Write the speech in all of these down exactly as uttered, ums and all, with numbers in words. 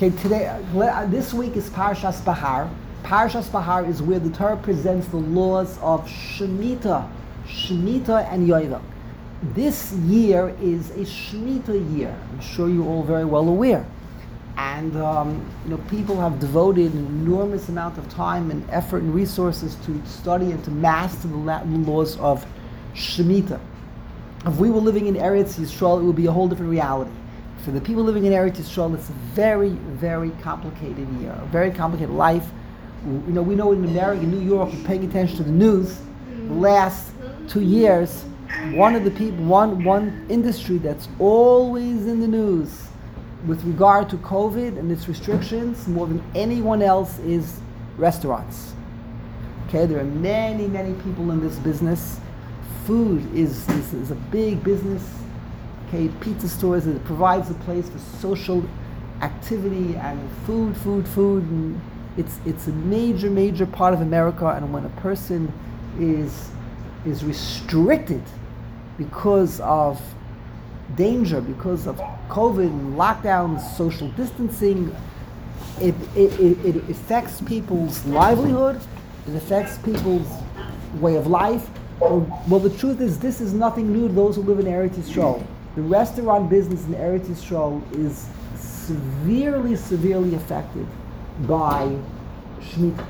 Okay, today, uh, this week is Parshas Bahar. Parshas Bahar is where the Torah presents the laws of Shemitah, Shemitah and Yovel. This year is a Shemitah year. I'm sure you're all very well aware. And um, you know, people have devoted an enormous amount of time and effort and resources to study and to master the Latin laws of Shemitah. If we were living in Eretz Yisrael, it would be a whole different reality. For the people living in Eretz Yisrael, it's a very, very complicated year, a very complicated life. You know, we know in America, in New York, paying attention to the news, the last two years, one of the people, one one industry that's always in the news with regard to COVID and its restrictions, more than anyone else, is restaurants. Okay, there are many, many people in this business. Food is, is, is a big business. Okay, pizza stores, it provides a place for social activity and food, food, food. And it's it's a major, major part of America. And when a person is is restricted because of danger, because of COVID and lockdowns, social distancing, it, it, it, it affects people's livelihood, it affects people's way of life. Well, well, the truth is, this is nothing new to those who live in Eretz Yisrael. The restaurant business in Eretz Yisrael is severely, severely affected by Shemitah.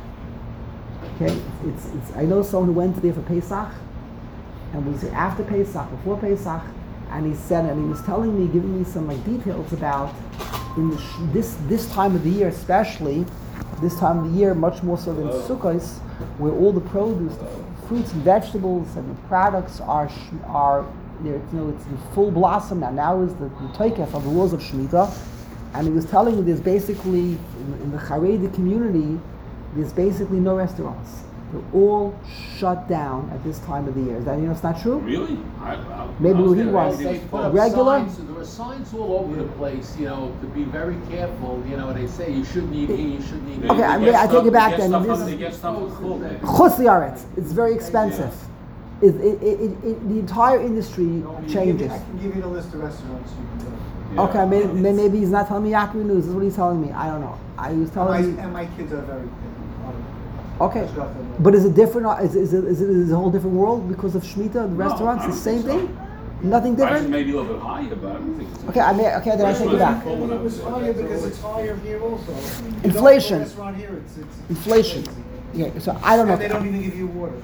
Okay, it's, it's, I know someone who went there for Pesach, and was after Pesach, before Pesach, and he said, and he was telling me, giving me some like details about in the, this this time of the year, especially this time of the year, much more so than Sukkot, where all the produce, the fruits and vegetables and the products are are there, you know, it's in full blossom now. Now is the, the toikef of the laws of Shemitah, and he was telling me there's basically in, in the Haredi community, there's basically no restaurants. They're all shut down at this time of the year. Is that, you know, it's not true? Really? I, I, Maybe I was he there, was. everything They put up regular. signs, there were signs all over the place, you know, to be very careful. You know, they say you shouldn't eat here, you shouldn't eat Okay, here. I- They get I take stuff- it back they get then. stuff This from- is- They get stuff from Chul. Chutz Yaretz. It's very expensive. It, it, it, it, the entire industry No, you changes. give me- I can give you the list of restaurants you can go. Yeah. Okay, maybe, maybe he's not telling me Yaakov News. This is what he's telling me. I don't know. I was And telling my, you. and my kids are very thin. Okay, but is it different? Is, is, it, is, it, is it a whole different world because of Shemitah? The No, restaurants, I the don't same think so. thing? Nothing Prices different? may be a little bit higher, but I don't think it's. Okay, I may, okay, then I take it back. Well, when I It was was higher because it's higher here also. You don't Inflation. have a restaurant here, it's, it's, it's Inflation. crazy. Yeah, so I don't And they know. don't even give you water.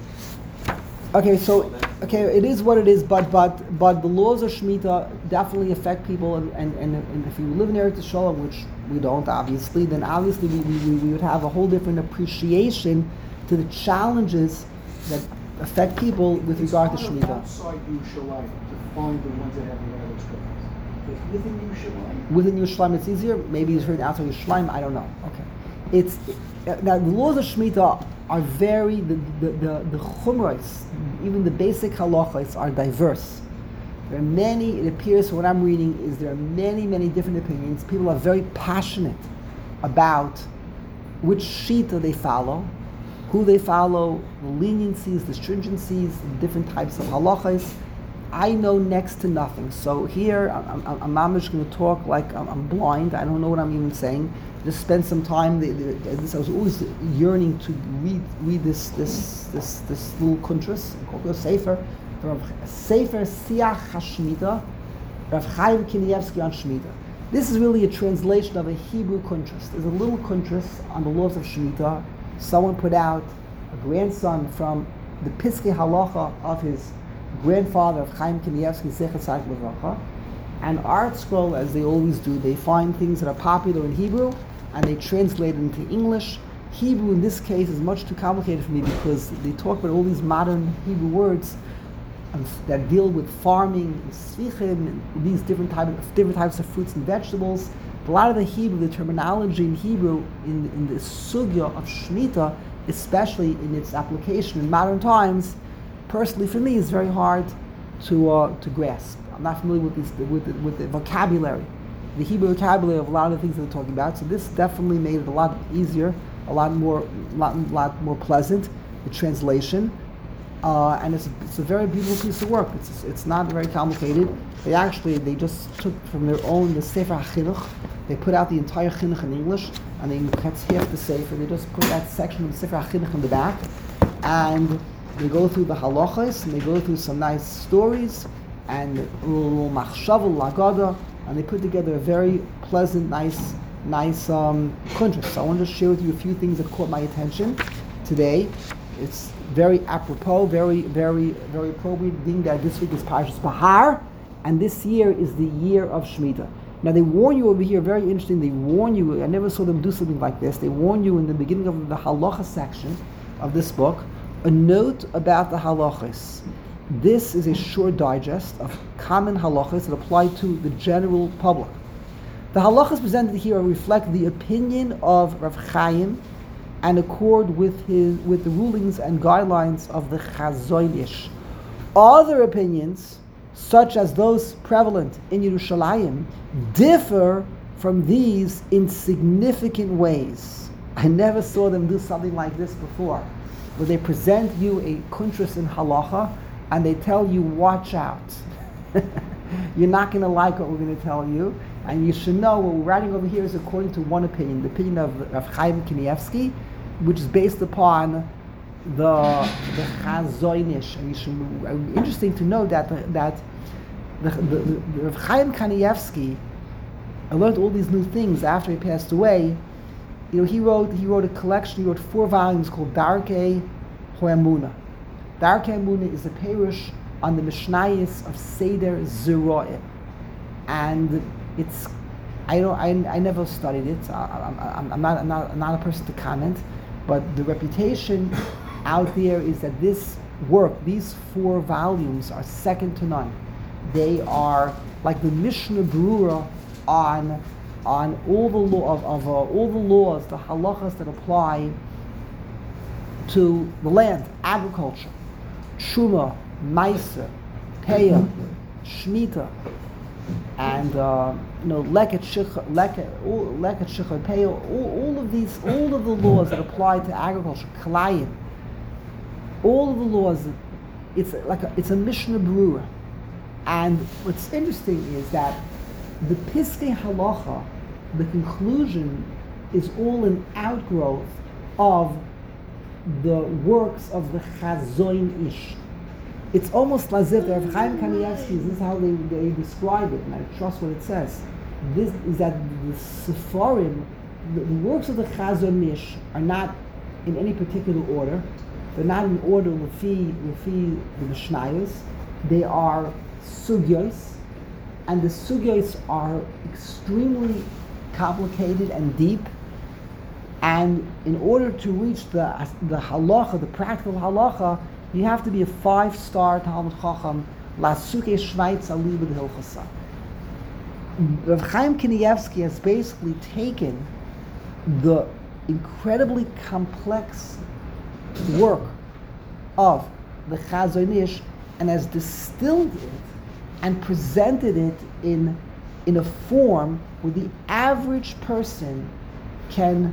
Okay, so okay, it is what it is, but but but the laws of Shemitah definitely affect people, and, and, and, and if you live in Eretz Yisrael, which we don't obviously, then obviously we, we, we would have a whole different appreciation to the challenges that affect people with regard to It's Shemitah. harder outside Yerushalayim to find the ones that have the other restrictions. But within Yerushalayim, Within Yerushalayim it's easier, maybe it's written outside Yerushalayim, I don't know. Okay. It's now the laws of Shemitah are very the the the, the chumros, even the basic halachos are diverse. There are many, it appears from what I'm reading, is there are many, many different opinions. People are very passionate about which shita they follow, who they follow, the leniencies, the stringencies, the different types of halachos. I know next to nothing. So here, I'm, I'm, I'm just going to talk like I'm, I'm blind. I don't know what I'm even saying. Just spend some time. The, the, this, I was always yearning to read read this this this this little kuntras, called a sefer, Rav Sefer Siach HaShmita, Rav Chaim Kanievsky on Shemitah. This is really a translation of a Hebrew kuntras. There's a little kuntras on the laws of Shemitah. Someone put out, a grandson from the Piskei Halacha of his grandfather of Chaim Kanievsky, Zecher Tzaddik Levracha, and Art Scroll, as they always do, they find things that are popular in Hebrew and they translate it into English. Hebrew in this case is much too complicated for me because they talk about all these modern Hebrew words um, that deal with farming, and svichim, and these different types of different types of fruits and vegetables. A lot of the Hebrew, the terminology in Hebrew in, in the sugya of Shemitah, especially in its application in modern times, personally for me is very hard to uh, to grasp. I'm not familiar with this with the, with the vocabulary, the Hebrew vocabulary of a lot of the things that they're talking about. So this definitely made it a lot easier, a lot more, lot, lot more pleasant. The translation, uh, and it's it's a very beautiful piece of work. It's it's not very complicated. They actually they just took from their own the Sefer HaChinuch, They put out the entire chinuch in English, and they that's half the sefer. They just put that section of the sefer chinuch in the back, and they go through the halachas, and they go through some nice stories, and a little machshav, lagada, and they put together a very pleasant, nice, nice um, kuntres. So I want to share with you a few things that caught my attention today. It's very apropos, very, very, very appropriate, being that this week is Parshas Bahar, and this year is the year of Shemitah. Now they warn you over here, very interesting, they warn you, I never saw them do something like this, they warn you in the beginning of the halacha section of this book, a note about the halachas. This is a short digest of common halachas that apply to the general public. The halachas presented here reflect the opinion of Rav Chaim and accord with his with the rulings and guidelines of the Chazon Ish. Other opinions, such as those prevalent in Yerushalayim, differ from these in significant ways. I never saw them do something like this before, where they present you a kuntres in halacha and they tell you, watch out. You're not going to like what we're going to tell you, and you should know what we're writing over here is according to one opinion, the opinion of Rav Chaim Kanievsky, which is based upon the the Chazon Ish. And you should, interesting to know that the, that the, the, the Rav Chaim Kanievsky, I learned all these new things after he passed away. You know, he wrote he wrote a collection. He wrote four volumes called Darkei Ho'emuna. Darkei Emunah is a perush on the Mishnayos of Seder Zeroim, and it's I don't I, I never studied it. I, I'm, I'm, not, I'm not I'm not a person to comment, but the reputation out there is that this work, these four volumes, are second to none. They are like the Mishnah Berurah on on all the law of, of uh, all the laws, the halachas that apply to the land, agriculture, Truma, Meiser, Peah, Shemitah, and uh, you know Leket Shicha, Leket Leket Shicha, Peah, all, all of these, all of the laws that apply to agriculture, Kalayim, all of the laws. It's like a, it's a Mishnah Berurah, and what's interesting is that the Piskei Halacha, the conclusion, is all an outgrowth of the works of the Chazon Ish. It's almost as if Rav Chaim Kanievsky, this is how they, they describe it, and I trust what it says. This is that the Sepharim, the, the works of the Chazon Ish, are not in any particular order. They're not in order lefi lefi the Mishnayos. They are sugyos, and the sugyos are extremely complicated and deep. And in order to reach the the halacha, the practical halacha, you have to be a five-star Talmud Chacham, la suke Schweiz aliba de hilchasa. Rav Chaim Kanievsky has basically taken the incredibly complex work of the Chazon Ish and has distilled it and presented it in in a form where the average person can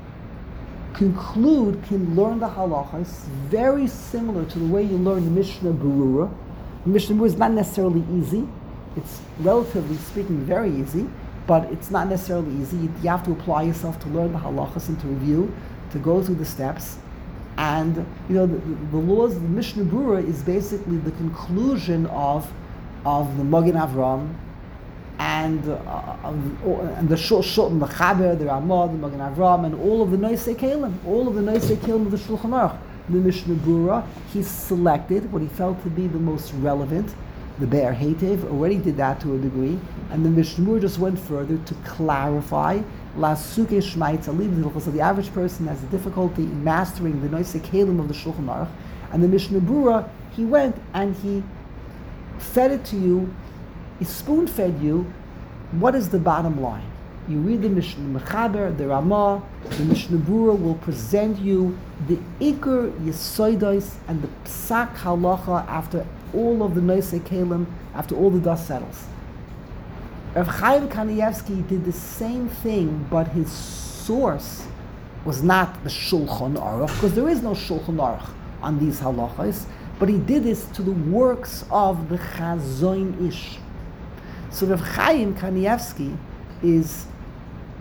conclude, can learn the halacha. It's very similar to the way you learn the Mishnah Berurah. The Mishnah Berurah is not necessarily easy. It's relatively speaking very easy, but it's not necessarily easy. You, you have to apply yourself to learn the halachas and to review, to go through the steps. And you know the, the, the laws of the Mishnah Berurah is basically the conclusion of of the Magen Avram, and uh, and the Shul Shul, the Chaber, the Ramah, the Magen Avram, and all of the Noisei Kelim, all of the Noisei Kelim of the Shulchan Aruch. The Mishnah Berurah, he selected what he felt to be the most relevant. The Be'er Heitev already did that to a degree, and the Mishnah Berurah just went further to clarify. La Suke Shmaitz Alib. So the average person has a difficulty in mastering the Noisei Kelim of the Shulchan Aruch, and the Mishnah Berurah, he went and he fed it to you. He spoon-fed you. What is the bottom line? You read the Mishnah Mechaber, the Ramah, the Mishnah Berurah will present you the Iker Yesodos and the Psak Halacha after all of the Noisei Kelim, after all the dust settles. Rav Chaim Kanievsky did the same thing, but his source was not the Shulchan Aruch, because there is no Shulchan Aruch on these halachas, but he did this to the works of the Chazon Ish. So Rav Chaim Kanievsky is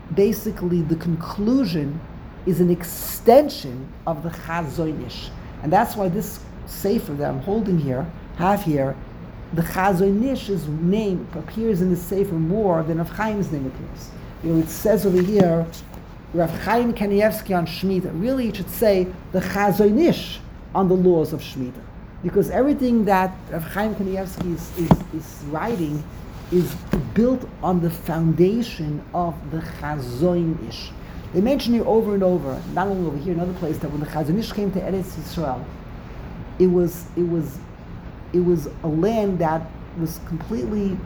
basically the conclusion is an extension of the Chazon Ish. And that's why this sefer that I'm holding here, have here, the Chazon Ish's name appears in the sefer more than Rav Chaim's name appears. You know, it says over here, Rav Chaim Kanievsky on Shemitah. Really, it should say the Chazon Ish on the laws of Shemitah. Because everything that Rav Chaim Kanievsky is, is, is writing is built on the foundation of the Chazon Ish. They mention here over and over, not only over here, another place, that when the Chazon Ish came to Eretz Yisrael, it was it was it was a land that was completely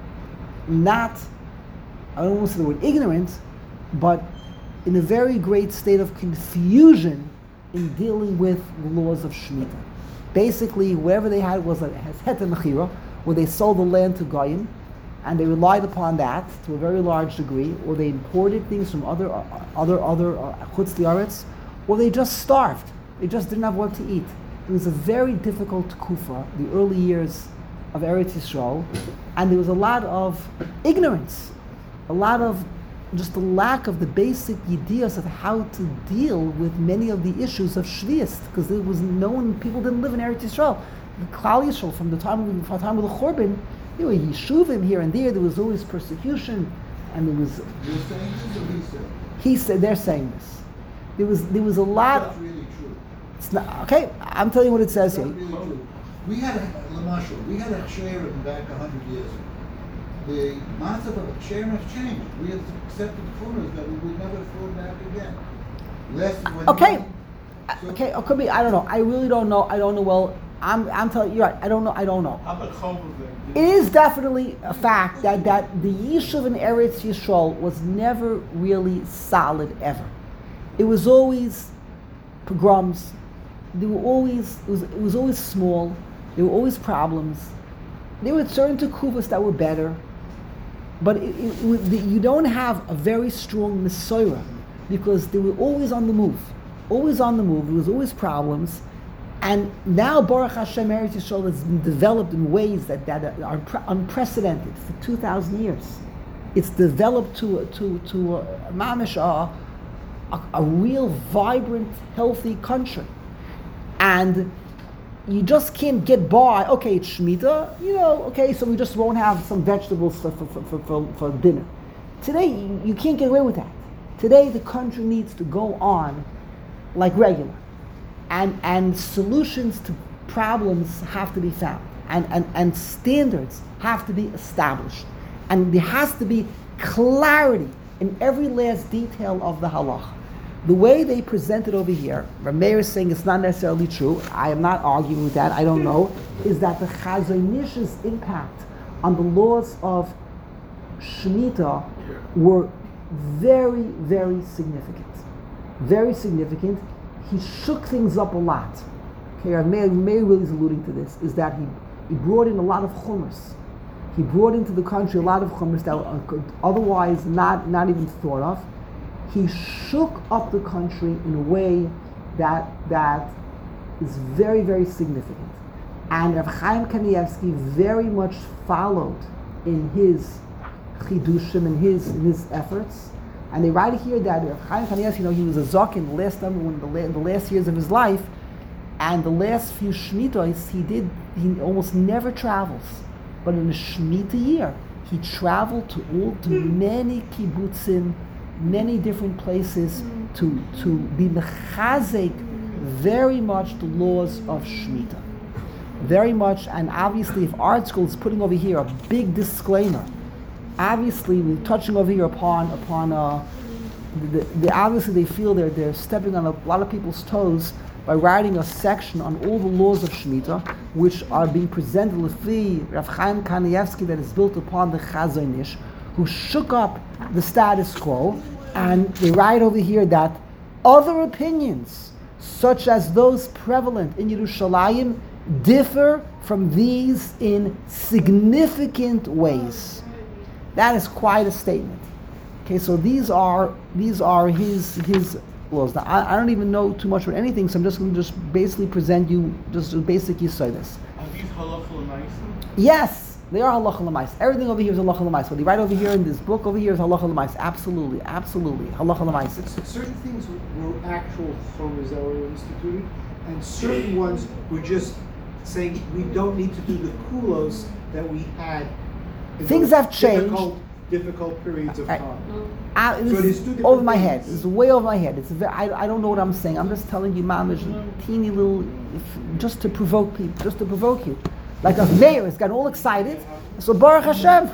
not, I don't want to say the word ignorant, but in a very great state of confusion in dealing with the laws of Shemitah. Basically, whatever they had was a heter mechira, where they sold the land to Goyim, and they relied upon that to a very large degree, or they imported things from other uh, other other uh, chutz li'aretz, or they just starved. They just didn't have what to eat. It was a very difficult kufa, the early years of Eretz Yisrael, and there was a lot of ignorance, a lot of just a lack of the basic ideas of how to deal with many of the issues of Shvius, because there was no one, people didn't live in Eretz Yisrael. The Klal Yisrael, from the time of, from the time of the Churban, there were yeshuvim here and there. There was always persecution, and there was. You're saying this or he said? He said they're saying this. There was there was a lot. That's really true. It's not okay. I'm telling you what it says That's here. really true. We had a Lamashal, we had a Sharon back a hundred years ago. The concept of a Sharon has changed. We have accepted corners that we would never afford back again. Less when Okay. we- so- Okay, it could be. I don't know. I really don't know. I don't know. Well, I'm. I'm telling you, you're right. I don't know. I don't know. How about Chov It is definitely a fact that, that the Yishuv in Eretz Yisrael was never really solid ever. It was always pogroms. There were always it was it was always small. There were always problems. There were certain tekuvos that were better, but it, it, it, was- the, you don't have a very strong Mesorah because they were always on the move, always on the move. There was always problems. And now Baruch Hashem, Eretz Yisrael has been developed in ways that, that are pre- unprecedented for two thousand years. It's developed to to to a, mamish, a, a, a real vibrant, healthy country, and you just can't get by. Okay, it's Shemitah, you know. Okay, so we just won't have some vegetables for for, for, for, for dinner. Today, you, you can't get away with that. Today, the country needs to go on like regular. And and solutions to problems have to be found, and, and, and standards have to be established, and there has to be clarity in every last detail of the halacha. The way they present it over here, Rameir is saying it's not necessarily true. I am not arguing with that. I don't know. Is that the Chazon Ish's impact on the laws of Shemitah were very, very significant, very significant. He shook things up a lot. Okay, Meir, Meir really is alluding to this, is that he, he brought in a lot of chumras. He brought into the country a lot of chumras that were otherwise not, not even thought of. He shook up the country in a way that that is very, very significant. And Rav Chaim Kanievsky very much followed in his chidushim, in his, in his efforts. And they write here that Rav Chaim Kanievsky, you know, he was a zaken the last time, when the, la- the last years of his life, and the last few shmitos he did, he almost never travels. But in a shmita year, he traveled to all to many kibbutzim, many different places to to be mechazek very much the laws of shmita, very much. And obviously, if Art School is putting over here a big disclaimer. Obviously, we're touching over here upon upon uh, the, the obviously they feel they're they're stepping on a lot of people's toes by writing a section on all the laws of Shemitah, which are being presented with the Rav Chaim Kanievsky that is built upon the Chazon Ish, who shook up the status quo, and they write over here that other opinions, such as those prevalent in Yerushalayim, differ from these in significant ways. That is quite a statement. Okay, so these are these are his his laws. Now, I, I don't even know too much about anything, so I'm just going to just basically present you just basically say this. Are these halacha l'maisa? Yes, They are halacha l'mais. Everything over here is halacha l'mais. What they write over here in this book over here is halacha l'mais. Absolutely, absolutely, halacha l'mais. Certain things were actual chumras that were instituted, and certain ones were just saying we don't need to do the kulos that we had. in Things those have changed. Difficult, difficult periods of I- time. Uh, this So it is is two different over my head. things. This is way over my head. It's a very, I, I don't know what I'm saying. I'm just telling you, mom, is a teeny little, if, just to provoke people, just to provoke you. Like a mayor has got all excited. So Baruch Hashem,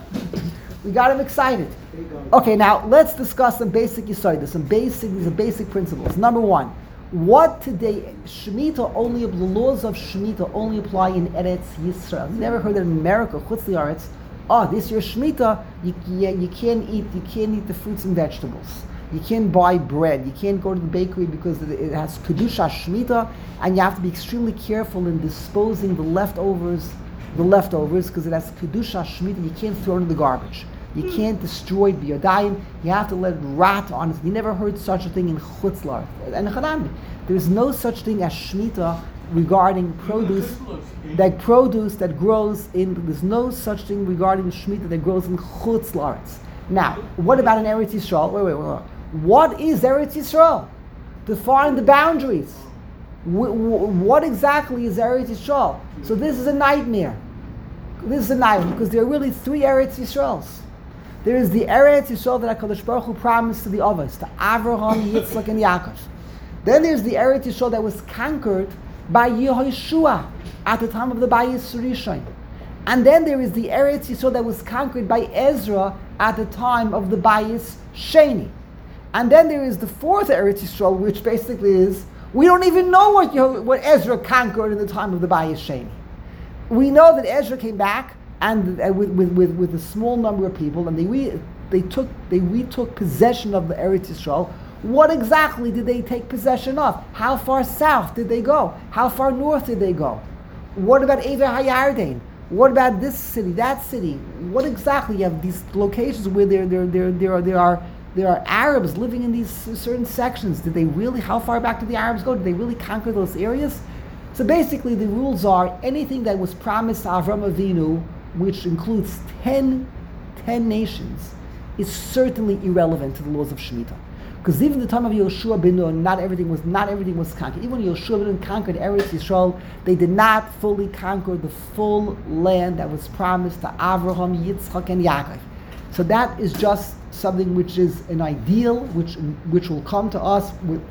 we got him excited. There you go. Okay, now let's discuss some basic yisodas, some basic, these are basic principles. Number one, what today, Shemitah only, the laws of Shemitah only apply in Eretz Yisrael. You never heard that in America, Chutz Li'aretz, oh, this year Shemitah, you, you, you can't eat, you can't eat the fruits and vegetables. You can't buy bread. You can't go to the bakery because it, it has Kedusha Shemitah, and you have to be extremely careful in disposing the leftovers, the leftovers, because it has Kedusha Shemitah. You can't throw it in the garbage. You can't destroy it b'yadayim. You have to let it rot on it. You never heard such a thing in Chutz La'aretz. And Chanami, there is no such thing as Shemitah regarding produce, that produce that grows in, there's no such thing regarding the Shemitah that grows in Chutz La'aretz. Now, what about in Eretz Yisrael? Wait, wait, wait, wait. What is Eretz Yisrael? Define the boundaries. Wh- wh- what exactly is Eretz Yisrael? So this is a nightmare. This is a nightmare because there are really three Eretz Yisraels. There is the Eretz Yisrael that HaKadosh Baruch Hu promised to the Avos, to Avraham, Yitzchak, and Yaakov. Then there's the Eretz Yisrael that was conquered by Yehoshua at the time of the Bayis Rishon. And then there is the Eretz Yisrael that was conquered by Ezra at the time of the Bayis Sheni. And then there is the fourth Eretz Yisrael, which basically is, we don't even know what, Yeh- what Ezra conquered in the time of the Bayis Sheni. We know that Ezra came back and uh, with, with, with, with a small number of people, and they re, they took they retook possession of the Eretz Yisrael. What exactly did they take possession of? How far south did they go? How far north did they go? What about Ever Hayarden? What about this city, that city? What exactly? You have these locations where there there there there are there are there are Arabs living in these certain sections. Did they really? How far back did the Arabs go? Did they really conquer those areas? So basically, the rules are anything that was promised to Avram Avinu, which includes ten, ten nations, is certainly irrelevant to the laws of Shemitah. Because even the time of Yoshua ben Nun, not everything was not everything was conquered. Even when Yoshua ben Nun conquered Eretz Yisrael, they did not fully conquer the full land that was promised to Avraham, Yitzchak, and Yaakov. So that is just something which is an ideal, which which will come to us with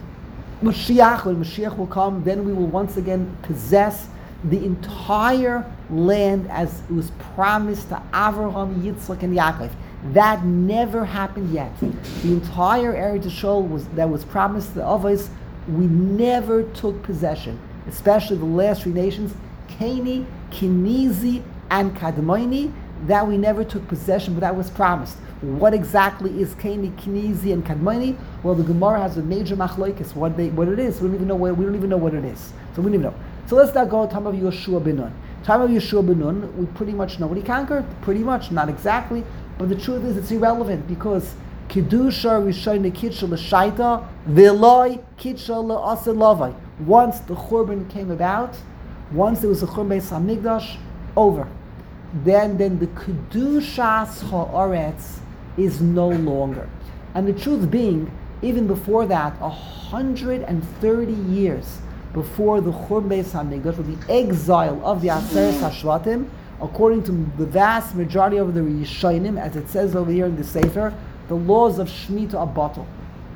Mashiach. When Mashiach will come, then we will once again possess the entire land as it was promised to Avraham, Yitzchak, and Yaakov. That never happened yet. The entire Eretz Yisrael was that was promised to the Avos, we never took possession. Especially the last three nations, Keni, Kenizi, and Kadmoni, that we never took possession, but that was promised. What exactly is Keni, Kenizi, and Kadmoni? Well, the Gemara has a major machlokes. What they, what it is, we don't even know. What, we don't even know what it is. So we don't even know. So let's now go to time of Yoshua ben Nun. Time of Yoshua ben Nun, we pretty much know what he conquered. Pretty much, not exactly. But the truth is, it's irrelevant because Kedusha Rishon Kitcha L'Shaita V'Eloi Kitcha L'Asa Lavai. Once the Churban came about, once there was a Churban Beis Hamikdash, over. Then, then the Kedushas Haaretz is no longer. And the truth being, even before that, a hundred and thirty years before the Churban Beis Hamikdash, with the exile of the Aseret Hashvatim, according to the vast majority of the Rishonim, as it says over here in the Sefer, the laws of Shemitah are bottled.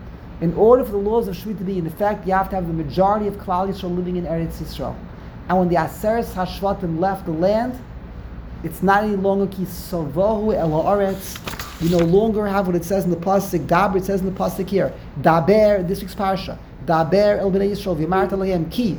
In order for the laws of Shemitah to be in effect, you have to have the majority of Klal Yisrael living in Eretz Yisrael. And when the Aseret Hashvatim left the land, it's not any longer ki sovahu el haaretz. You no longer have what it says in the pasuk. Daber, it says in the pasuk here. Daber, this week's parsha. Daber el bnei Yisrael v'yamart alayhem ki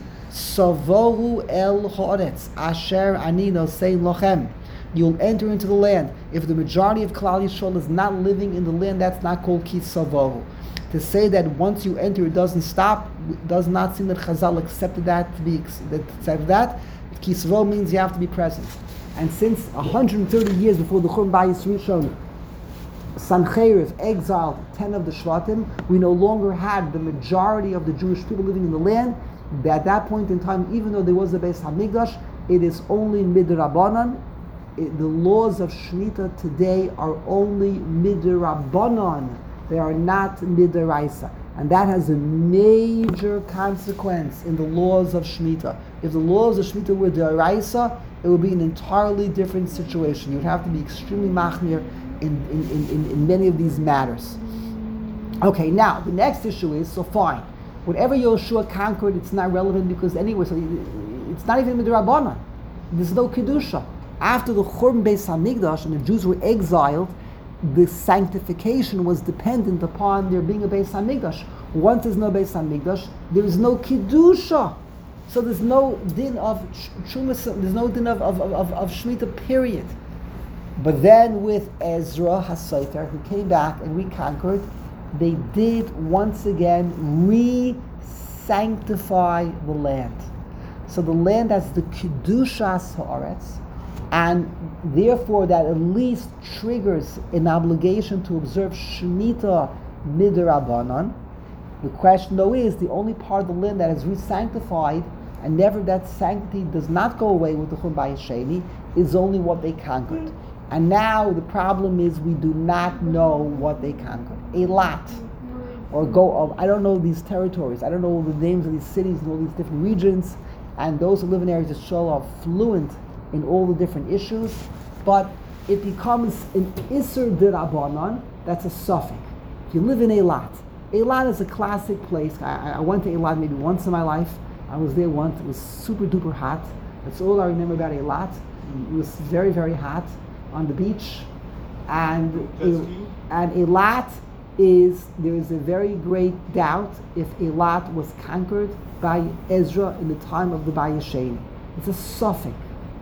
sovahu el haaretz asher ani nosein lochem. You'll enter into the land. If the majority of Klal Yisrael is not living in the land, that's not called ki sovahu. To say that once you enter, it doesn't stop, does not seem that Chazal accepted that to be that accepted that. Ki sovahu means you have to be present. And since one hundred thirty years before the Churban Bayis Rishon, Sancheiriv exiled ten of the Shvatim, we no longer had the majority of the Jewish people living in the land. At that point in time, even though there was a Beis Hamikdash, it is only midrabanan, it, the laws of Shemitah today are only midrabanan. They are not midaraisa. And that has a major consequence in the laws of Shemitah. If the laws of Shemitah were deraisa, it would be an entirely different situation. You'd have to be extremely machmir in, in, in, in, in many of these matters. Okay, now the next issue is, so fine, whatever Yoshua conquered, it's not relevant because anyway, so it's not even midrabanan. There's no kedusha. After the Churban Beis Hamikdash and the Jews were exiled, the sanctification was dependent upon there being a Beis Hamikdash. Once there's no Beis Hamikdash, there is no kedusha. So there's no din of Chumas, there's no din of, of, of, of Shemitah, period. But then with Ezra HaSofer, who came back and reconquered, they did once again re-sanctify the land. So the land has the Kedushas Haaretz, and therefore that at least triggers an obligation to observe Shemitah Midrabanan. The question though is, the only part of the land that is re-sanctified, and never that sanctity does not go away with the Churban Bayis Sheni, is only what they conquered. And now the problem is we do not know what they conquered. Eilat, or go, I don't know these territories, I don't know the names of these cities and all these different regions, and those who live in areas of Shul are fluent in all the different issues, but it becomes an Isser D'Rabbanan, that's a suffix. If you live in Eilat, Eilat is a classic place. I, I went to Eilat maybe once in my life. I was there once, it was super duper hot. That's all I remember about Eilat. It was very, very hot on the beach. And, and Eilat is, there is a very great doubt if Eilat was conquered by Ezra in the time of the Bayis Sheni. It's a suffix.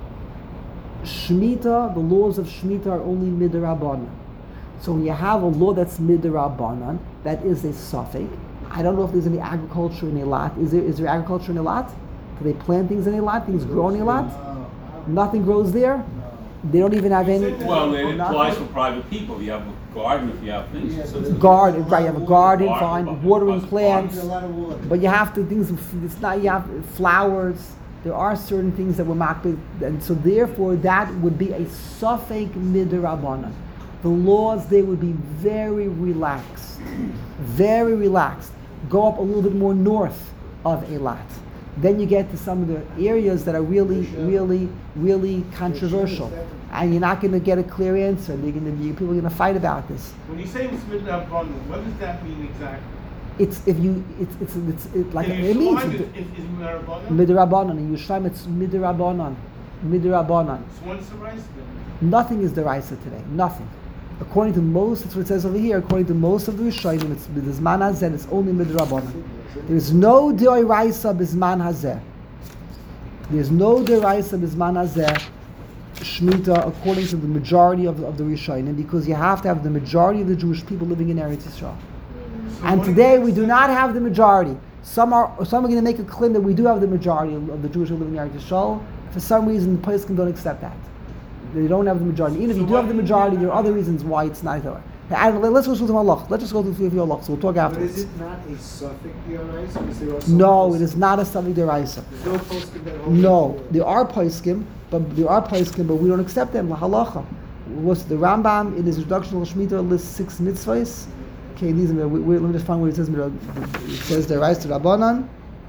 Shemitah, the laws of Shemitah are only midrabanan. So when you have a law that's midrabanan, that is a suffix. I don't know if there's any agriculture in Eilat. Is there, is there agriculture in Eilat? Do they plant things in Eilat? Things grow in Eilat? Nothing grows there? They don't even have any... Well, it nothing? applies for private people. If you have a garden, if you have things. Yeah, so but it's- Garden, right, you have a garden, Garden, fine, but- watering but- plants. There's a lot of water. But you have to, things, it's not, you have flowers, there are certain things that were makbid, and so therefore that would be a suffix midrabanan. The laws there would be very relaxed, very relaxed. Go up a little bit more north of Eilat. Then you get to some of the areas that are really, really, really controversial. And you're not going to get a clear answer. They're going to be, people are going to fight about this. When you say it's midrabanan, what does that mean exactly? It's if you it's it's it's, it's like In it means Yerushalayim, it- is, is, is midrabanan? midrabanan. In Yerushalayim it's midrabanan, midrabanan. So what's the rice then? Nothing is deraisa today. Nothing. According to most, that's what it says over here. According to most of the Rishonim, it's bizman hazeh. It's only midrabanan. There is no deraisa bizman hazeh. There is no deraisa bizman hazeh. Shemitah, according to the majority of the, of the Rishonim, because you have to have the majority of the Jewish people living in Eretz Yisrael. So And what today if we do it's- not have the majority. Some are some are going to make a claim that we do have the majority of, of the Jewish who live in Eretz Yisrael. For some reason, the poskim don't accept that. They don't have the majority. Even if So you do what have the do you majority, mean? there are other reasons why it's not there. I don't- Let's go through the halach. Let's just go through the halach. So we'll talk But afterwards. is it not a suffix deraisa? Because there are some No, poskim- it is not a suffix deraisa. There's no poskim that hold No, it. there are poskim, but there are poskim, but we don't accept them. La halacha. What's the Rambam in his introduction to Shemitah lists six mitzvahs. Okay, these are, we, we, let me just find where it says it says the rise to Rabbanan.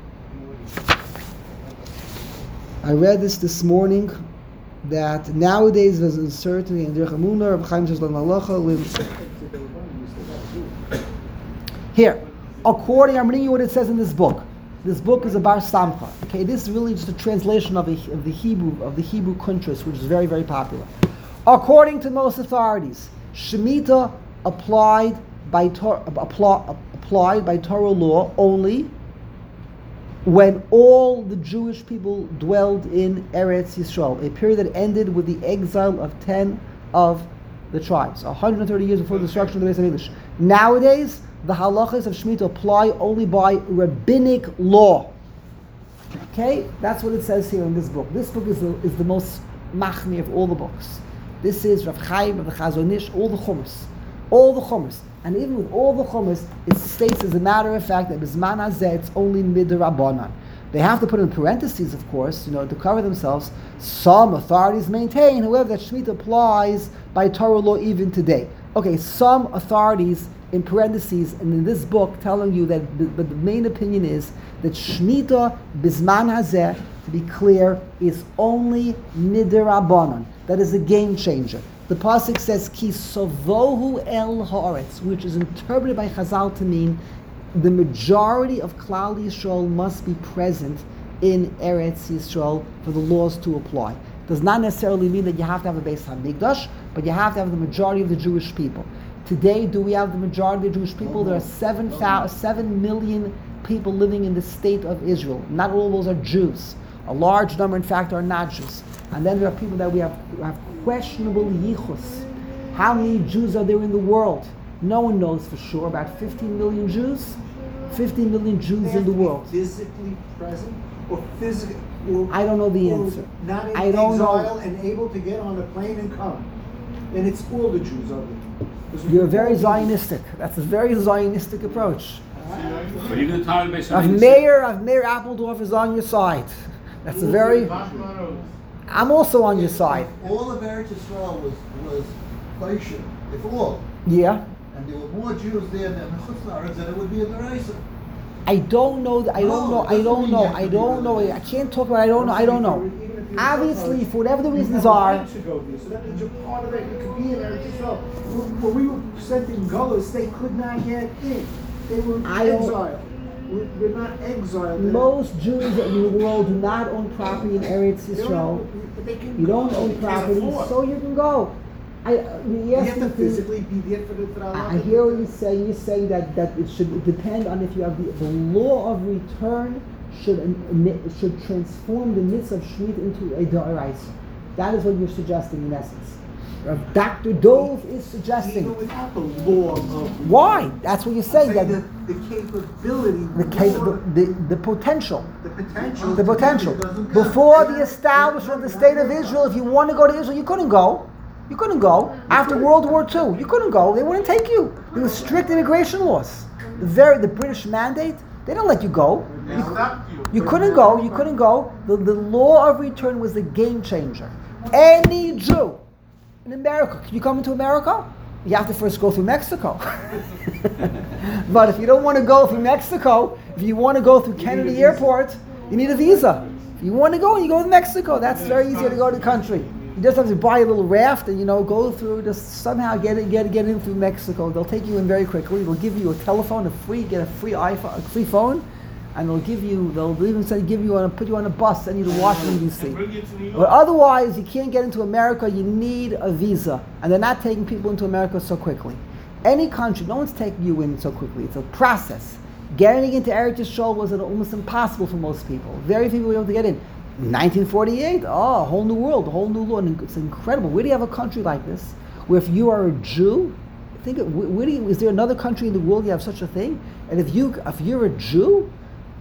I read this this morning that nowadays there's uncertainty in Derech Emunah. Reb Chaim says, "Lan halacha lim." Here, according, I'm reading you what it says in this book. This book is a Bar Samcha. Okay, this is really just a translation of, a, of the Hebrew of the Hebrew Kuntras, which is very very popular. According to most authorities, Shemitah applied by Tor- apply, applied by Torah law only when all the Jewish people dwelled in Eretz Yisrael, a period that ended with the exile of ten of the tribes, one hundred thirty years before the destruction of the Beis Hamikdash. Nowadays, the halachas of Shemitah apply only by rabbinic law. Okay, that's what it says here in this book. This book is the, is the most machmir of all the books. This is Rav Chaim, Rav Chazon Ish, all the Chumash, all the Chumash. And even with all the Chumash, it states as a matter of fact that Bizman Hazeh, it's only midrabanan. They have to put in parentheses, of course, you know, to cover themselves. Some authorities maintain, however, that Shemitah applies by Torah law even today. Okay, some authorities in parentheses and in this book telling you that, but the main opinion is that Shemitah Bisman Hazeh, to be clear, is only Midirabanan. That is a game changer. The pasuk says Ki Sovohu El Haaretz, which is interpreted by Chazal to mean the majority of Klal Yisrael must be present in Eretz Yisrael for the laws to apply. Does not necessarily mean that you have to have a Beis Hamikdash, but you have to have the majority of the Jewish people. Today, do we have the majority of the Jewish people? There are seven, seven million people living in the state of Israel. Not all of those are Jews. A large number, in fact, are not Jews. And then there are people that we have, who have questionable yichus. How many Jews are there in the world? No one knows for sure. About fifteen million Jews? fifteen million Jews They have in the to be world. physically present or physically, or I don't know the or answer. not in I don't exile know. and able to get on a plane and come. And it's all the Jews of it. Because You're we- very Zionistic. That's a very Zionistic approach. But even the time based Of on Mayor, of Mayor Appledorf is on your side. That's a very. I'm also on your side. All of Eretz Yisrael was, was kosher, if all. Yeah. And there were more Jews there than Chutz La'aretz, then it would be a deraisa. I don't know. th- I don't No, know. it I doesn't don't mean know. you have I to be don't know. religious. I can't talk about. I don't know. I don't know. Even if you're Obviously, Gentile, for whatever the you reasons have a are. right to go there. So that means you're part of it. You could be in Eretz Yisrael. When when we were sent in Gullus, they could not get in. They were I don't- exiled. We're, we're not exiled. They're- Most Jews in the world do not own property in Eretz they don't- Yisrael. but they can You don't go. own They can't property, afford. so you can go. I. uh, You You asked have me to to- physically be there for the for the I I hear what you're saying. You're saying that, that it should depend on if you have the, the law of return should ini- should transform the mitzvah of Shemitah into a da'araisa. That is what you're suggesting in essence. Uh, Doctor Dove is suggesting. Even without the law of Why? That's what you're saying. saying That the, the capability, the, cap- the, the the potential. the potential, The potential. doesn't count. Before the establishment of the state of Israel, if you want to go to Israel, you couldn't go. You couldn't go. After World War Two, you couldn't go. They wouldn't take you. There were strict immigration laws. The very the British mandate, they don't let you go. They You, stopped you. you couldn't go. You couldn't go. The, the law of return was a game changer. Any Jew in America, can you come into America? You have to first go through Mexico. But if you don't want to go through Mexico, if you want to go through Kennedy Airport, you need a visa. If you want to go, you go to Mexico. That's very easy to go to the country. You just have to buy a little raft and, you know, go through, just somehow get it, get get in through Mexico. They'll take you in very quickly. They'll give you a telephone, a free, get a free iPhone, a free phone, and they'll give you, they'll even say, give you on, a, put you on a bus, send you to Washington D C. And bring it to New York. But otherwise, you can't get into America. You need a visa, and they're not taking people into America so quickly. Any country, no one's taking you in so quickly. It's a process. Getting into Eretz Yisrael was almost impossible for most people. Very few people were able to get in. nineteen forty-eight, oh, a whole new world, a whole new law. And it's incredible. Where do you have a country like this, where if you are a Jew, think of, where do you, is there another country in the world you have such a thing? And if you, if you're a Jew,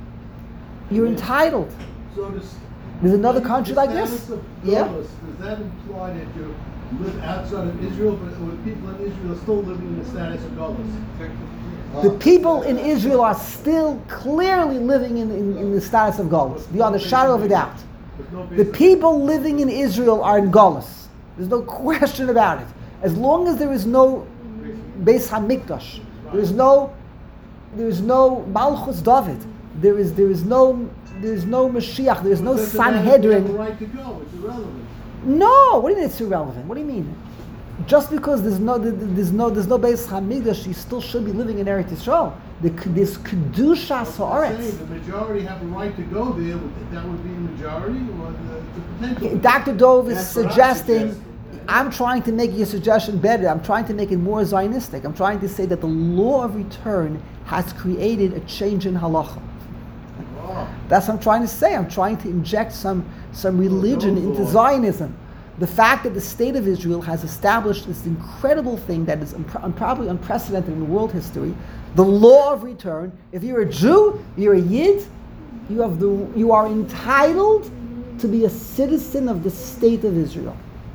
you're entitled. So does. There's another the country like this? status of Yeah. Golos, does that imply that you live outside of Israel, but with people in Israel still living in the status of Golos? The people in Israel are still clearly living in, in, in the status of Golos, beyond a shadow of a doubt. With no The basis. people living in Israel are in Golos. There's no question about it. As long as there is no Beis Hamikdash, there is no, there is no Malchus David, there is there is no there is no Mashiach, there is no But does that mean you have the Sanhedrin. right to go, it's irrelevant. No, what do you mean it's irrelevant? What do you mean? Just because there's no there's no there's no Beis Hamikdash, you still should be living in Eretz Yisrael. The this kedushas I'm haaretz. saying the majority have a right to go there, would- that would be the majority or the, the potential? Doctor Dove is That's what I'm suggesting. suggesting. I'm trying to make your suggestion better. I'm trying to make it more Zionistic. I'm trying to say that the law of return has created a change in halacha. Oh. That's what I'm trying to say. I'm trying to inject some, some religion those into laws. Zionism. The fact that the state of Israel has established this incredible thing that is unpro- un- probably unprecedented in world history, the law of return. If you're a Jew, you're a Yid, you have the you are entitled to be a citizen of the state of Israel.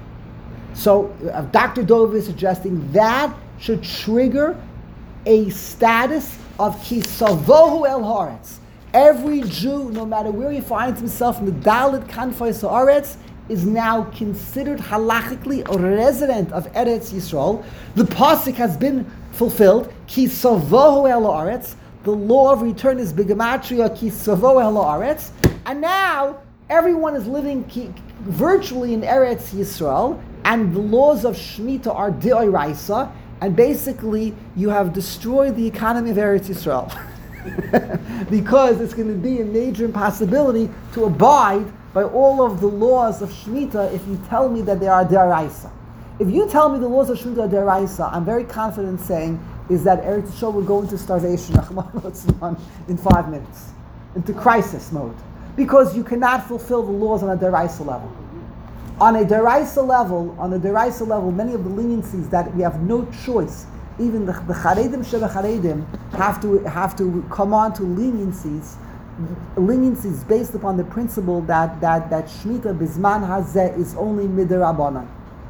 So uh, Doctor Dove is suggesting that should trigger a status of kisavohu el haaretz. Every Jew, no matter where he finds himself in the Dalit Kanfos Haaretz, is now considered halachically a resident of Eretz Yisrael. The pasuk has been fulfilled. Ki savohu el haaretz. The law of return is bigematria ki savohu el haaretz. And now everyone is living ki, virtually in Eretz Yisrael, and the laws of Shemitah are deoraisa. And basically, you have destroyed the economy of Eretz Yisrael. Because it's going to be a major impossibility to abide by all of the laws of Shemitah if you tell me that they are deraisa. If you tell me the laws of Shemitah are deraisa, I'm very confident in saying is that Eretz Yisrael will go into starvation in five minutes, into crisis mode, because you cannot fulfill the laws on a deraisa level. On a deraisa level, on a deraisa level, many of the leniencies that we have no choice, even the, the charedim sheba charedim have to have to come on to leniencies. Leniencies based upon the principle that that that Shemitah bisman hazeh is only midirabanan.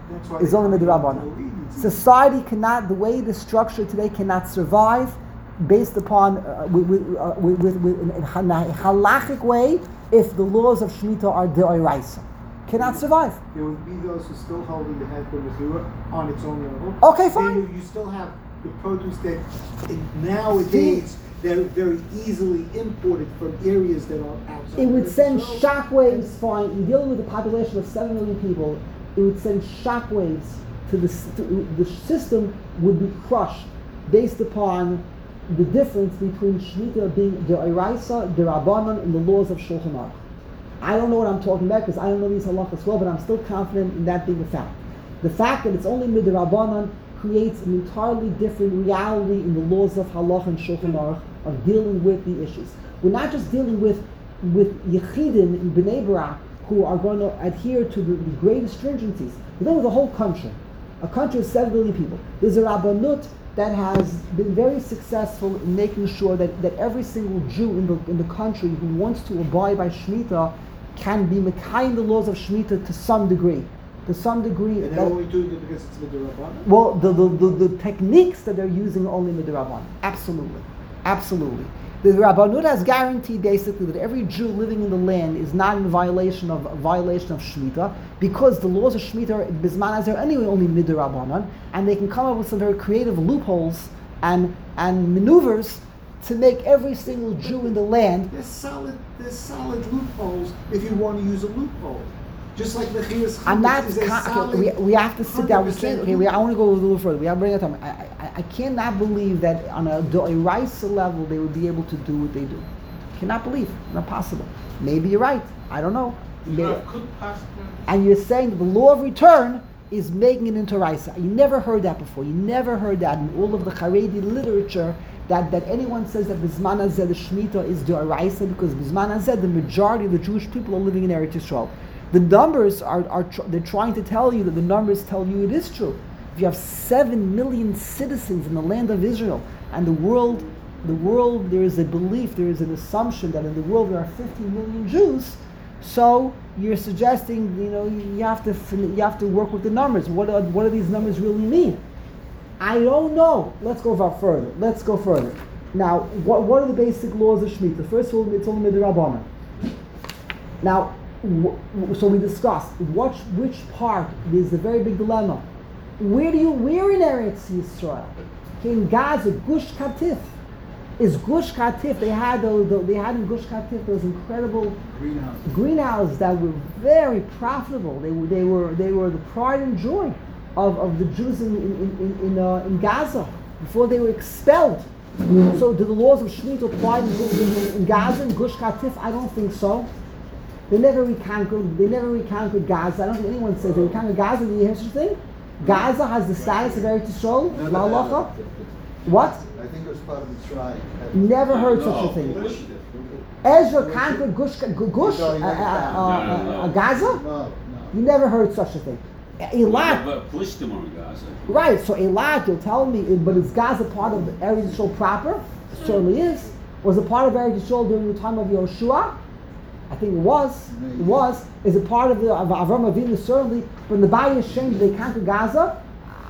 Is only midirabanan. Society cannot, the way it is structured today, cannot survive based upon uh, with, with, uh, with, with, with in a halachic way if the laws of Shemitah are deoraisa. Cannot survive. There would be those who still holding the head of on its own level. Okay, fine. And you still have the produce that in nowadays they're very easily imported from areas that are outside. It would of send Israel. shockwaves. Fine, you're dealing with a population of seven million people. It would send shockwaves to the to, the system would be crushed based upon the difference between Shemitah being the Iraisa, the Rabbanon, and the laws of Shulchan Aruch. I don't know what I'm talking about because I don't know these halachas well, but I'm still confident in that being a fact. The fact that it's only midrabanan creates an entirely different reality in the laws of halach and Shulchan Aruch of dealing with the issues. We're not just dealing with with yechidim in Bnei Brak who are going to adhere to the, the greatest stringencies. We're dealing with the whole country, a country of seven billion people. There's a rabbanut that has been very successful in making sure that, that every single Jew in the in the country who wants to abide by Shemitah can be mekayim the laws of Shemitah to some degree. To some degree. And they're only doing it because it's midrabanan. Well, the, the, the, the techniques that they're using are only midrabanan. Absolutely. Absolutely. The Rabbanut has guaranteed basically that every Jew living in the land is not in violation of a violation of Shemitah because the laws of Shemitah in Bisman are anyway only midrabanan, and they can come up with some very creative loopholes and and maneuvers to make every single Jew in the land. There's solid, there's solid loopholes if you want to use a loophole. Just like the Chiras I'm not. is a Con- solid okay, we, we have to sit down. We can't. Okay, we, I want to go a little further. We have to bring it up. I, I, I cannot believe that on a Doiraisa level they would be able to do what they do. Cannot believe. Not possible. Maybe you're right. I don't know. Maybe. Could possibly. And you're saying that the law of return is making it into Raisa. You never heard that before. You never heard that in all of the Haredi literature. That, that anyone says that Bisman Hazeh the Shemitah is Doiraisa because Bisman Hazeh the majority of the Jewish people are living in Eretz Yisrael. The numbers are, are tr- they're trying to tell you that the numbers tell you it is true. If you have seven million citizens in the land of Israel and the world, the world, there is a belief, there is an assumption that in the world there are fifty million Jews. So you're suggesting, you know, you have to you have to work with the numbers. What are, what do these numbers really mean? I don't know. Let's go further. Let's go further. Now, what what are the basic laws of Shemitah? First of all, it's only midrabanan. Now. So we discussed what, which part is the very big dilemma. Where do you, where in Eretz Yisrael? In Gaza, Gush Katif. Is Gush Katif, they had those, they had in Gush Katif those incredible Greenhouse. greenhouses that were very profitable. They were, they were, they were the pride and joy of, of the Jews in, in, in, in, uh, in Gaza before they were expelled. So do the laws of Shemitah apply in, in, in Gaza and Gush Katif? I don't think so. They never reconquered. They never reconquered Gaza. I don't think anyone says they reconquered Gaza. Do you hear such a thing? Gaza has the status of Eretz Yisrael. Never La'alacha. had it. What? I think it was part of the tribe. Never heard such a thing. Ezra conquered Gush, Gush, uh, uh, uh, uh, uh, Gaza. No, no. You never heard such a thing. Eilat. But pushed them on Gaza. Right. So Eilat, you'll tell me, but is Gaza part of Eretz Yisrael proper? It certainly is. Was it part of Eretz Yisrael during the time of Yoshua? I think it was. It was. Is it part of the of Avram Avinu? Certainly. But in the Bayis Shem, they conquered Gaza.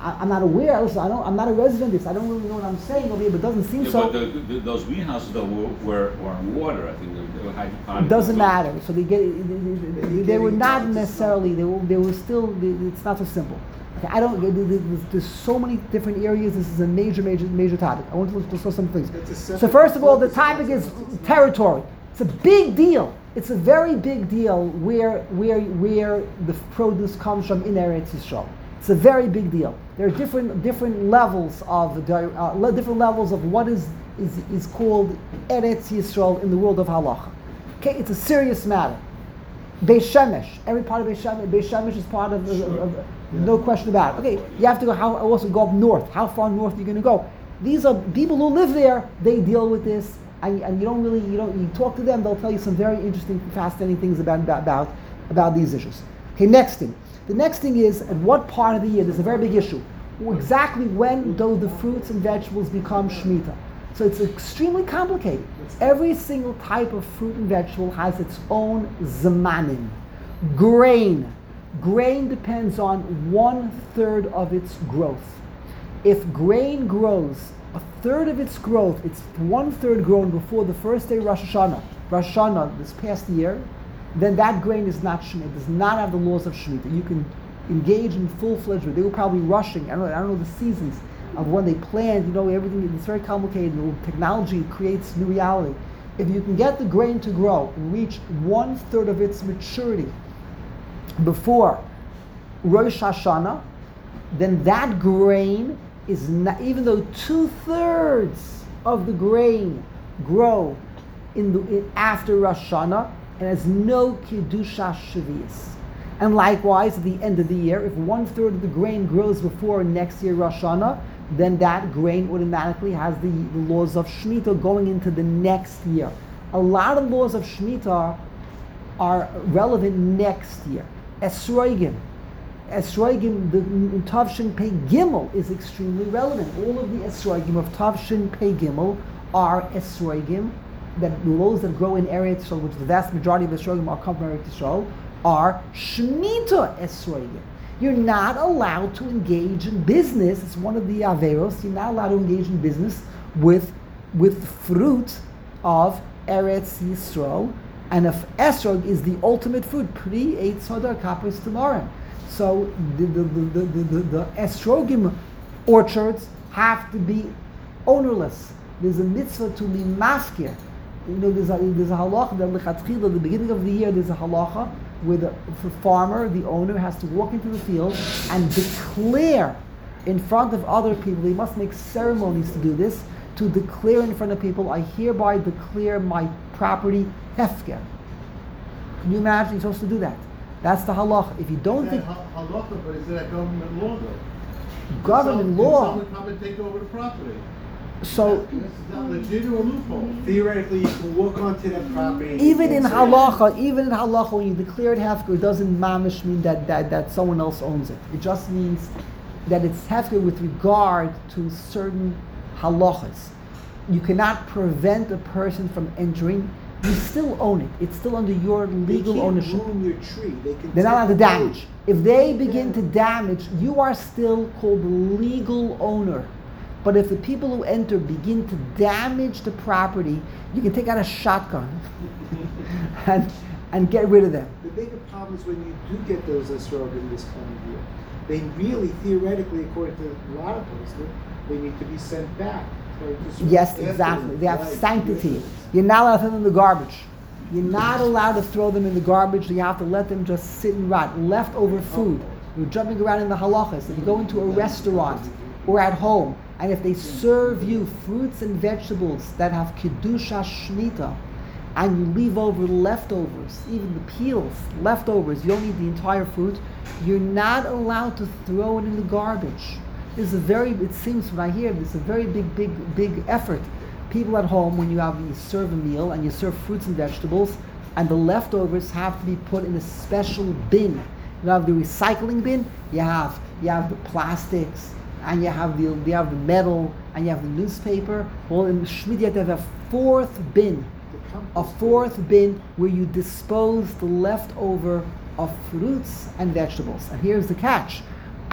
I, I'm not aware. Listen, I don't. I'm not a resident of this. I don't really know what I'm saying over here, but it doesn't seem Yeah, so. but the, the, those greenhouses though were, were, were on water. I think they, they were hydroponic. It doesn't So- matter. So they get. They, they, they were not necessarily. They were. They were still. They, it's not so simple. Okay, I don't. There's, there's so many different areas. This is a major, major, major topic. I want to discuss some things. It's a separate- So first of all, the topic is territory. It's a big deal. It's a very big deal where where where the produce comes from in Eretz Yisrael. It's a very big deal. There are different different levels of uh, le- different levels of what is is is called Eretz Yisrael in the world of halacha. Okay, it's a serious matter. Beis Shemesh, every part of Beis Shemesh, Beis Shemesh is part of, of, of, of no question about it. Okay, you have to go. How also go up north? How far north are you going to go? These are people who live there. They deal with this. And, and you don't really, you don't, you talk to them, they'll tell you some very interesting, fascinating things about, about, about these issues. Okay, next thing. The next thing is, at what part of the year, there's a very big issue. Exactly when do the fruits and vegetables become Shemitah? So it's extremely complicated. Every single type of fruit and vegetable has its own zamanim. Grain. Grain depends on one third of its growth. If grain grows a third of its growth, it's one third grown before the first day of Rosh Hashanah, Rosh Hashanah this past year, then that grain is not Shemitah. It does not have the laws of Shemitah. You can engage in full-fledged. They were probably rushing. I don't know, I don't know the seasons of when they planned. You know, everything is very complicated. The technology creates new reality. If you can get the grain to grow and reach one third of its maturity before Rosh Hashanah, then that grain is not, even though two-thirds of the grain grow in the in, after Rosh Hashanah, and has no Kiddusha Shavias. And likewise, at the end of the year, if one-third of the grain grows before next year Rosh Hashanah, then that grain automatically has the, the laws of Shemitah going into the next year. A lot of laws of Shemitah are relevant next year. Esroigim. Esroigim, the Tavshin Pei Gimel is extremely relevant. All of the Esroigim of Tavshin Pei Gimel are Esroigim, that those that grow in Eretz Yisrael, which the vast majority of Esroigim are come from Eretz Yisrael, are Shemitah Esroigim. You're not allowed to engage in business. It's one of the Averos. You're not allowed to engage in business with with the fruit of Eretz Yisrael. And if Esrog is the ultimate fruit, Pri Eitz Hadar Kapos Tamarim. So the the the the, the, the Esrogim orchards have to be ownerless. There's a mitzvah to be mafkir. You know, there's a there's a halacha that lechatchila, the beginning of the year, there's a halacha where the, the farmer, the owner, has to walk into the field and declare in front of other people. They must make ceremonies to do this, to declare in front of people, I hereby declare my property hefker. Can you imagine you're supposed to do that? That's the halacha. If you don't Is think that ha- halacha, but is that government law though? government Can law, someone come and take over the property? so This is not legit or a loophole. Theoretically, you can walk onto that property. and even in say- halacha, even in halacha, when you declare it hefker, it doesn't mamish mean that, that, that someone else owns it. It just means that it's hefker with regard to certain halachas. You cannot prevent a person from entering. You still own it. It's still under your legal they can't ownership. ruin your tree. They can They're not allowed to take damage. If they begin Yeah. to damage, you are still called the legal owner. But if the people who enter begin to damage the property, you can take out a shotgun and and get rid of them. The bigger problem is when you do get those esrogim this coming year. They really, theoretically, according to a lot of places, they need to be sent back. Yes, exactly. They have sanctity. You're not allowed to throw them in the garbage. You're not allowed to throw them in the garbage. You have to let them just sit and rot. Leftover food. You're jumping around in the halachas. If you go into a restaurant or at home, and if they serve you fruits and vegetables that have Kiddusha Shemitah, and you leave over leftovers, even the peels, leftovers, you don't eat the entire fruit, you're not allowed to throw it in the garbage. This is a very, it seems when I hear this, is a very big, big, big effort. People at home, when you have you serve a meal and you serve fruits and vegetables, and the leftovers have to be put in a special bin. You have the recycling bin, you have you have the plastics, and you have the you have the metal, and you have the newspaper. Well, in Shemitah you have to have a fourth bin, a fourth bin where you dispose the leftover of fruits and vegetables. And here's the catch.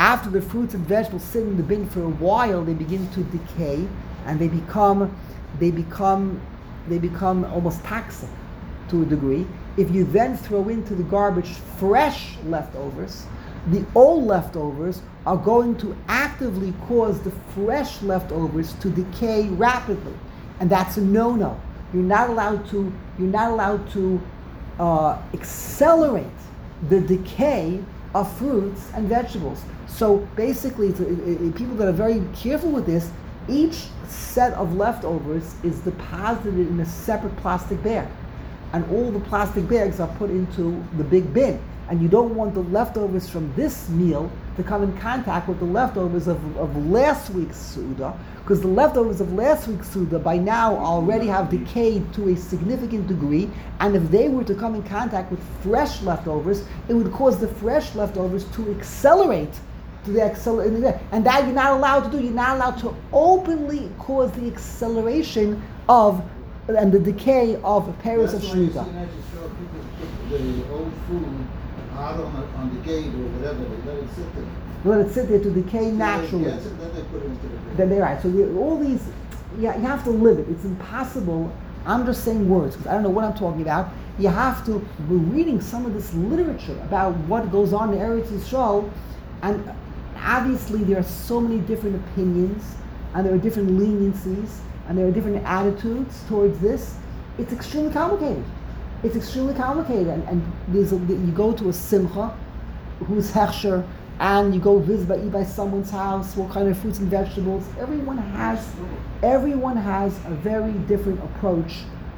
after the fruits and vegetables sit in the bin for a while, they begin to decay, and they become, they become, they become almost toxic to a degree. If you then throw into the garbage fresh leftovers, the old leftovers are going to actively cause the fresh leftovers to decay rapidly, and that's a no-no. You're not allowed to. You're not allowed to uh, accelerate the decay of fruits and vegetables. So basically, it's, it, it, people that are very careful with this, each set of leftovers is deposited in a separate plastic bag, and all the plastic bags are put into the big bin. And you don't want the leftovers from this meal to come in contact with the leftovers of, of last week's Suda, because the leftovers of last week's Suda by now already have decayed to a significant degree, and if they were to come in contact with fresh leftovers, it would cause the fresh leftovers to accelerate to the accelerate, and that you're not allowed to do. You're not allowed to openly cause the acceleration of and the decay of pairs of That's why you see Shemitah. that you saw people put the old food out on the, on the gate or whatever, they let it sit there. Let it sit there to decay So naturally. Yes, and then they put it into the bin. Then they're right. So the, all these, yeah, you have to live it. It's impossible. I'm just saying words because I don't know what I'm talking about. You have to. We're reading some of this literature about what goes on in Eretz Yisrael, and obviously there are so many different opinions, and there are different leniencies, and there are different attitudes towards this. It's extremely complicated. It's extremely complicated, and, and there's a, you go to a simcha, who's hechsher, and you go visit by, eat by someone's house, what kind of fruits and vegetables. Everyone has, everyone has a very different approach,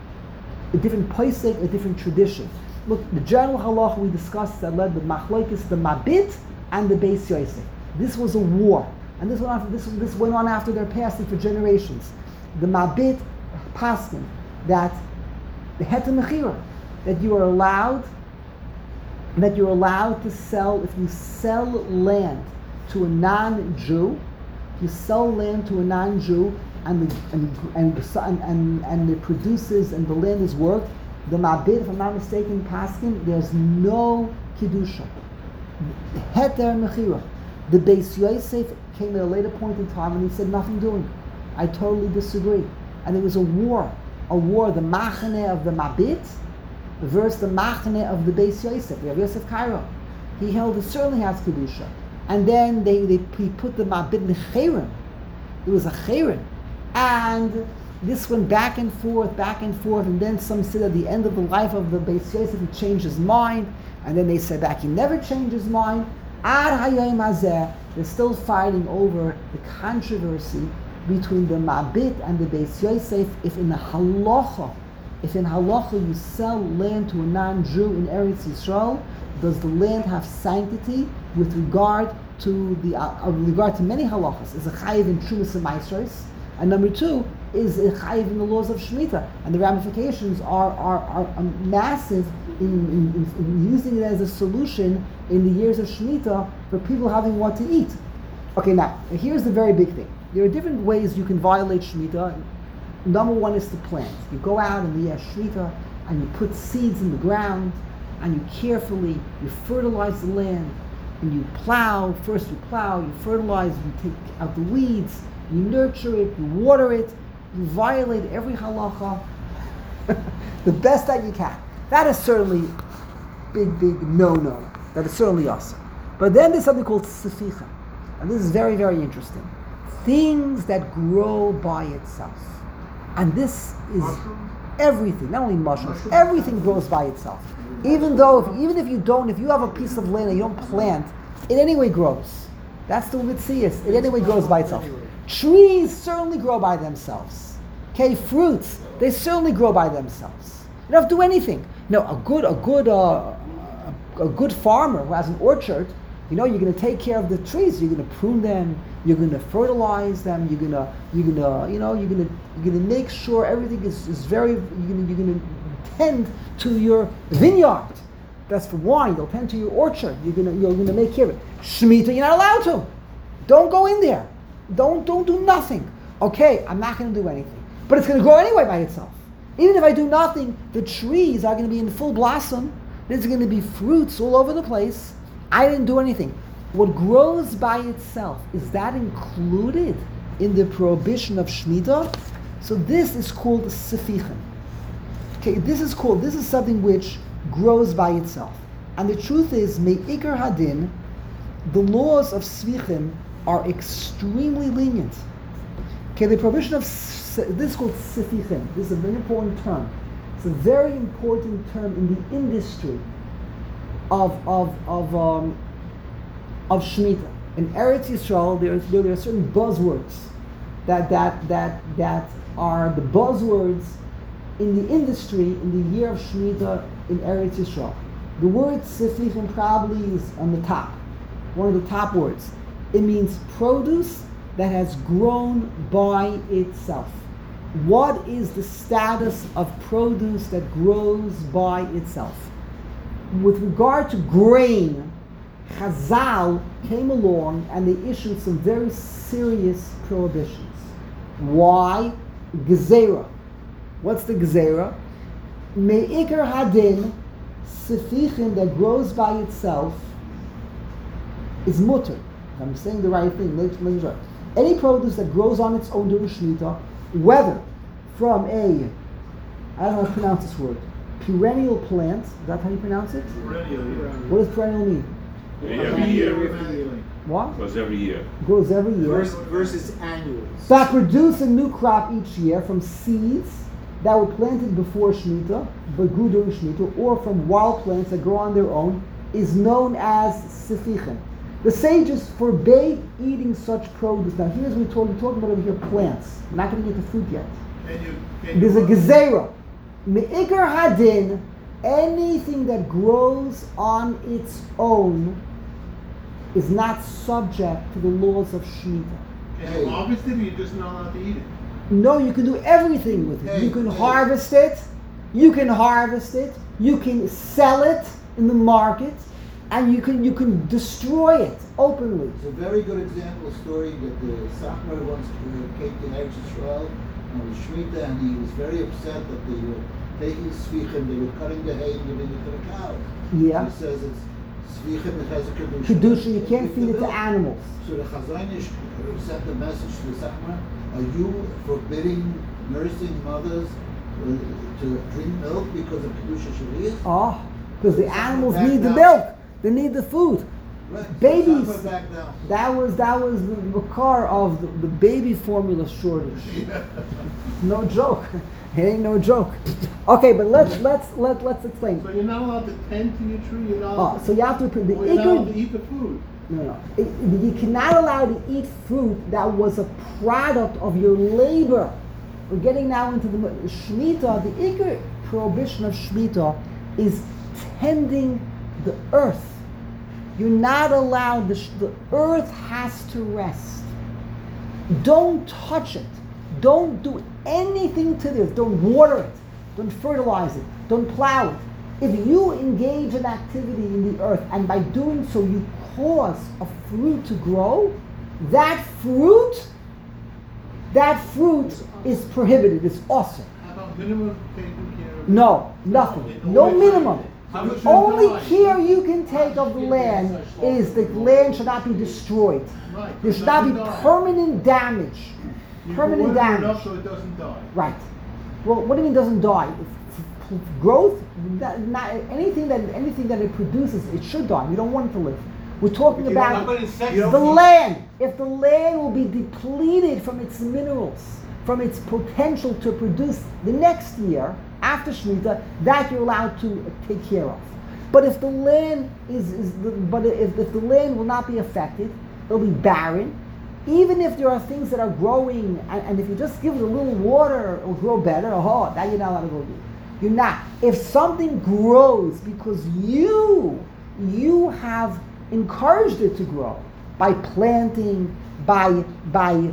a different posek, a different tradition. Look, the general halacha we discussed that led the machlokes, the mabit and the beis yosef. This was a war, and this went on. This this went on after their passing for generations. The mabit paskin that the heter mechira, that you are allowed. that you're allowed to sell, if you sell land to a non-Jew, if you sell land to a non-Jew, and the, and, and, the, and, and it produces and the land is worked, the mabit, if I'm not mistaken, paskin, there's no kiddusha. Heter mechira. The Beis Yosef came at a later point in time and he said nothing doing. I totally disagree. And it was a war, a war, the machane of the mabit versus the machane of the Beis Yosef, Rav Yosef Cairo. He held it certainly has kedusha, and then they, they he put the mabit in the chayrim. It was a chayrim, and this went back and forth, back and forth, and then some said at the end of the life of the Beis Yosef he changed his mind, and then they said back he never changed his mind. Ad hayom hazeh, they're still fighting over the controversy between the mabit and the Beis Yosef. If in the halacha. If in halacha you sell land to a non-Jew in Eretz Yisrael, does the land have sanctity with regard to the uh, with regard to many halachas? Is it chayiv in trumas and maasros? And number two, is it chayiv in the laws of Shemitah? And the ramifications are are, are, are massive in, in, in, in using it as a solution in the years of Shemitah for people having what to eat. Okay, now here's the very big thing. There are different ways you can violate Shemitah. Number one is to plant. You go out in the year Shemitah and you put seeds in the ground and you carefully, you fertilize the land and you plow. First you plow, you fertilize, you take out the weeds, you nurture it, you water it, you violate every halacha the best that you can. That is certainly big, big no-no. That is certainly awesome. But then there's something called seficha. And this is very, very interesting. Things that grow by itself. And this is Mushrooms? everything, not only mushrooms, everything grows by itself. Even though, if, even if you don't, if you have a piece of land and you don't plant, it anyway grows. That's the mitzias. It anyway grows by itself. Trees certainly grow by themselves. Okay, fruits, they certainly grow by themselves. You don't have to do anything. No, a good, a good, uh, a good farmer who has an orchard, you know, you're going to take care of the trees. You're going to prune them. You're going to fertilize them. You're going to, you're going to, you know, you're going to, you're going to make sure everything is, is very. You're going to, you're going to tend to your vineyard. That's for wine. You'll tend to your orchard. You're going to, you're going to make care of it. Shemitah, you're not allowed to. Don't go in there. Don't, don't do nothing. Okay, I'm not going to do anything. But it's going to grow anyway by itself. Even if I do nothing, the trees are going to be in full blossom. There's going to be fruits all over the place. I didn't do anything. what grows by itself, is that included in the prohibition of Shemitah? So this is called Sefichim. Okay, this is called, this is something which grows by itself. And the truth is, Me'ikar Hadin, the laws of Sefichim are extremely lenient. Okay, the prohibition of, this is called Sefichim. This is a very important term. It's a very important term in the industry of, of, of, um, of Shemitah. In Eretz Yisrael, there, is, there are certain buzzwords that, that, that, that are the buzzwords in the industry in the year of Shemitah in Eretz Yisrael. The word Sefichim probably is on the top, one of the top words. It means produce that has grown by itself. What is the status of produce that grows by itself? With regard to grain, Chazal came along and they issued some very serious prohibitions. Why? Gezerah. What's the Gezerah? Me'ikar Hadin, Sefichim that grows by itself is mutter. If I'm saying the right thing, make, make sure. Any produce that grows on its own during Shemitah, whether from a, I don't know how to pronounce this word, perennial plant, is that how you pronounce it? Perennial, yeah. What does perennial mean? Every year. What? Goes every year. Grows every year. Versus, versus annuals. That produce a new crop each year from seeds that were planted before Shemitah, but grew during Shemitah, or from wild plants that grow on their own, is known as Sefichim. The sages forbade eating such produce. Now here's what we're talking, we're talking about over here, plants. We're not going to get to fruit yet. Can you, can There's a you, gezerah. Me'ikar Hadin, anything that grows on its own is not subject to the laws of Shemitah. can you harvest it or you're just not allowed to eat it? No, you can do everything with it. Hey, You can hey. harvest it, you can harvest it, you can sell it in the market, and you can you can destroy it openly. It's a very good example, a story that the Sachmer once uh, came to Eretz Yisrael on the Shemitah, and he was very upset that they were taking Svichim, they were cutting the hay and giving it to the cows. Yeah. He says it's Svichim, it has a Kedusha. Kedusha, you can't Give feed the it to milk. animals. So the Chazanish sent a message to the Sachmer, are you forbidding nursing mothers uh, to drink milk because of Kedusha Shariah? Oh, because the animals Back need the down. milk, they need the food. Right. Babies. Sachmer back down. That was that was the makar of the, the baby formula shortage. No joke. It ain't no joke. Okay, but let's let's let let's explain. So you're not allowed to tend to your tree, you're not Oh, allowed so you have to the to, you're not allowed ikr- to eat the food. No, no. It- you cannot allow to eat fruit that was a product of your labor. We're getting now into the Shemitah. The ikr prohibition of Shemitah is tending the earth. You're not allowed, the, sh- the earth has to rest. Don't touch it. Don't do anything to this. Don't water it. Don't fertilize it. Don't plow it. If you engage in activity in the earth and by doing so you cause a fruit to grow, that fruit, that fruit is prohibited. It's awesome. How about minimum taking care of? No, nothing. No minimum. How much The only die? care you can take of the land is the land should not be destroyed. Right. There should not be Doesn't die. permanent damage. You Permanent water it damage. up so it doesn't die. Right. Well, what do you mean doesn't die? F- f- Growth, that, not, anything that anything that it produces, it should die. We don't want it to live. We're talking You don't- about but insects the don't eat- land. If the land will be depleted from its minerals, from its potential to produce the next year after Shemitah, that you're allowed to take care of. But if the land is, is the, but if, if the land will not be affected, it'll be barren. Even if there are things that are growing, and, and if you just give it a little water, it'll grow better. Oh, that you're not allowed to go do. You're not. If something grows because you, you have encouraged it to grow by planting, by by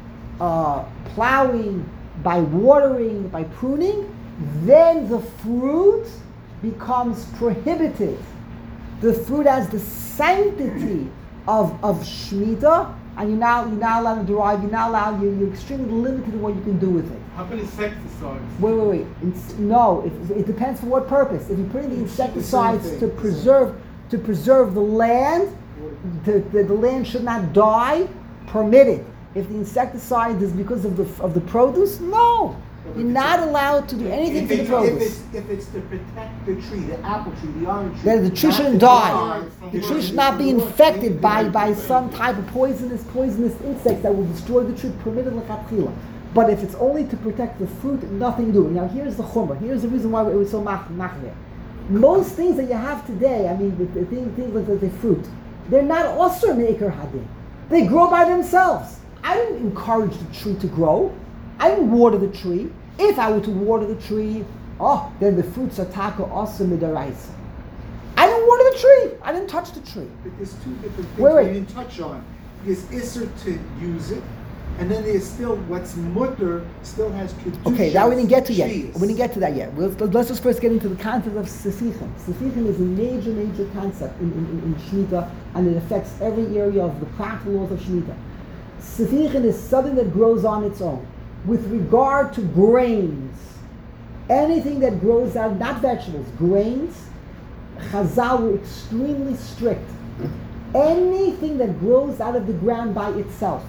uh, plowing, by watering, by pruning, then the fruit becomes prohibited. The fruit has the sanctity of, of Shemitah, and you're now you're not allowed to derive, you're not allowed, you're, you're extremely limited in what you can do with it. How about insecticides? Wait, wait, wait. It's, no, it, it depends for what purpose. If you're putting the insecticides thing. to preserve to preserve the land, the, the, the land should not die, permitted. If the insecticide is because of the of the produce, no. You're not allowed to do anything If to the it's, if produce. it's, if it's to protect the tree, the apple tree, the orange tree. That the tree not shouldn't to die. The the tree should not be infected by, by some type of poisonous poisonous insects that will destroy the tree, permitted lechatchila. But if it's only to protect the fruit, nothing to do. Now here's the chumrah. Here's the reason why it was so mach machmir. Most things that you have today, I mean, the, the things, things like the fruit, they're not osur me'ikar hadin. They grow by themselves. I didn't encourage the tree to grow. I didn't water the tree. If I were to water the tree, oh, then the fruits are taka osur midaraisa. I didn't water the tree. I didn't touch the tree. But there's two different things Wait, wait. we didn't touch on. There's isser to use it, and then there's still what's mutter still has kedusha. Okay, that we didn't get to yet. trees. We didn't get to that yet. Let's, let's just first get into the concept of sesichim. Sesichim is a major, major concept in, in, in, in Shemitah, and it affects every area of the practical laws of Shemitah. Sesichim is something that grows on its own. With regard to grains, anything that grows out, not vegetables, grains, Chazal were extremely strict. Anything that grows out of the ground by itself,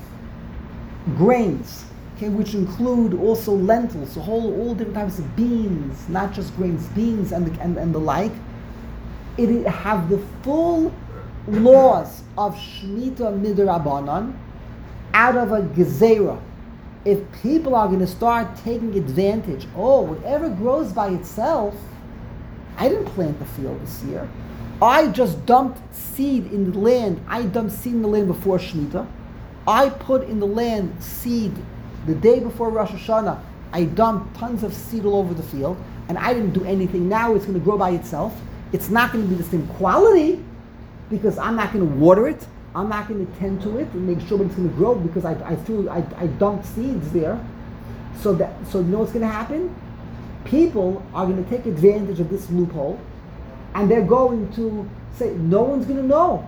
grains, okay, which include also lentils, a whole all different types of beans, not just grains, beans and the, and, and the like, it have the full laws of Shemitah Midrabanan out of a gezerah. If people are going to start taking advantage, oh, whatever grows by itself, I didn't plant the field this year. I just dumped seed in the land. I dumped seed in the land before Shemitah. I put in the land seed the day before Rosh Hashanah. I dumped tons of seed all over the field, and I didn't do anything. Now it's going to grow by itself. It's not going to be the same quality because I'm not going to water it. I'm not going to tend to it and make sure it's going to grow because I, I threw I, I dumped seeds there. So that so you know what's going to happen? People are going to take advantage of this loophole, and they're going to say no one's going to know.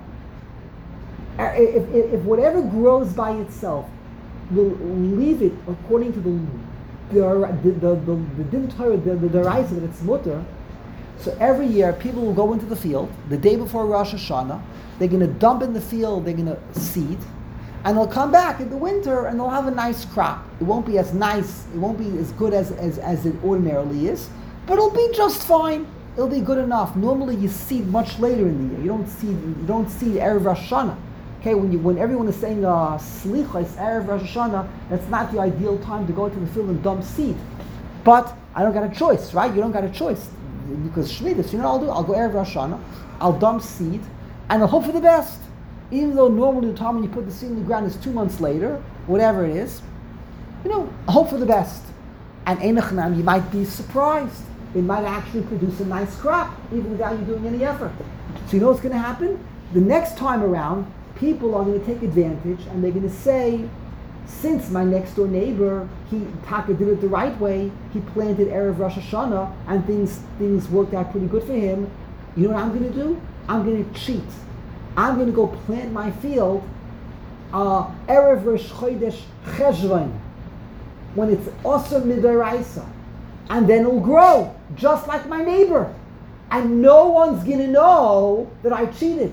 If, if, if whatever grows by itself, we'll leave it according to the the the the the din Torah, the the deraisa that it's mutter. So every year people will go into the field the day before Rosh Hashanah. They're going to dump in the field, they're going to seed, and they'll come back in the winter and they'll have a nice crop. It won't be as nice, it won't be as good as, as, as it ordinarily is, but it'll be just fine. It'll be good enough. Normally you seed much later in the year. You don't seed, you don't seed Erev Rosh Hashanah. Okay, when you when everyone is saying uh, Slichos Erev Rosh Hashanah, that's not the ideal time to go to the field and dump seed. But I don't got a choice, right? You don't got a choice. Because Shemitah, so you know what I'll do? I'll go Erev Rosh Hashanah, I'll dump seed, and I'll hope for the best. Even though normally the time when you put the seed in the ground is two months later, whatever it is, you know, I hope for the best. And Einachnam, you might be surprised. It might actually produce a nice crop, even without you doing any effort. So you know what's going to happen? The next time around, people are going to take advantage, and they're going to say, since my next door neighbor, he Taka did it the right way, he planted Erev Rosh Hashanah, and things things worked out pretty good for him, you know what I'm going to do? I'm going to cheat. I'm going to go plant my field uh, Erev Rosh Chodesh Cheshvan, when it's also midaraisa, and then it'll grow just like my neighbor, and no one's going to know that I cheated.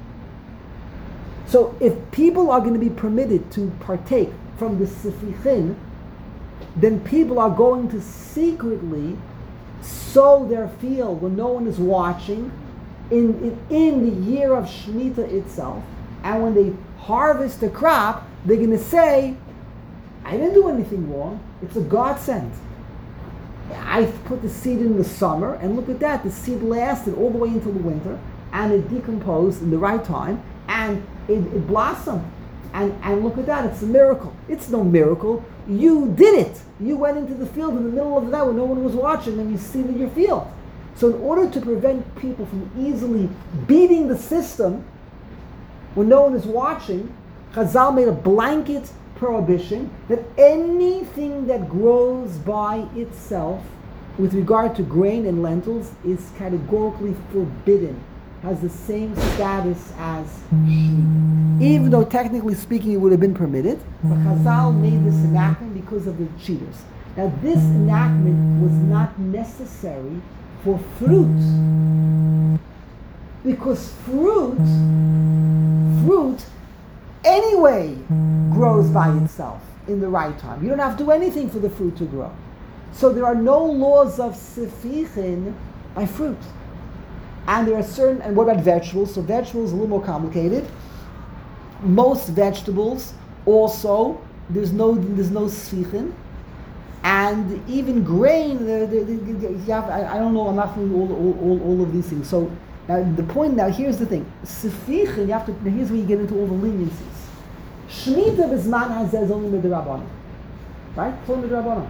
So if people are going to be permitted to partake from the sefichin, then people are going to secretly sow their field when no one is watching in, in, in the year of Shemitah itself. And when they harvest the crop, they're going to say, I didn't do anything wrong. It's a godsend. I put the seed in the summer, and look at that. The seed lasted all the way until the winter, and it decomposed in the right time, and it, it blossomed. And, and look at that, it's a miracle. It's no miracle. You did it. You went into the field in the middle of the night when no one was watching, and you seeded your field. So in order to prevent people from easily beating the system when no one is watching, Chazal made a blanket prohibition that anything that grows by itself with regard to grain and lentils is categorically forbidden, has the same status as sheep. Even though technically speaking it would have been permitted, but Chazal made this enactment because of the cheaters. Now this enactment was not necessary for fruit, because fruit, fruit anyway grows by itself in the right time. You don't have to do anything for the fruit to grow. So there are no laws of sifichin by fruit. And there are certain, and what about vegetables? So vegetables are a little more complicated. Most vegetables also, there's no there's no sifichin. And even grain, the, the, the, the, you have, I, I don't know, I'm not doing all, all, all, all of these things. So now the point, now here's the thing. Sifichin, you have to, now here's where you get into all the leniencies. Shemitah b'zman hazeh is only midrabanan. Right? It's only midrabanan.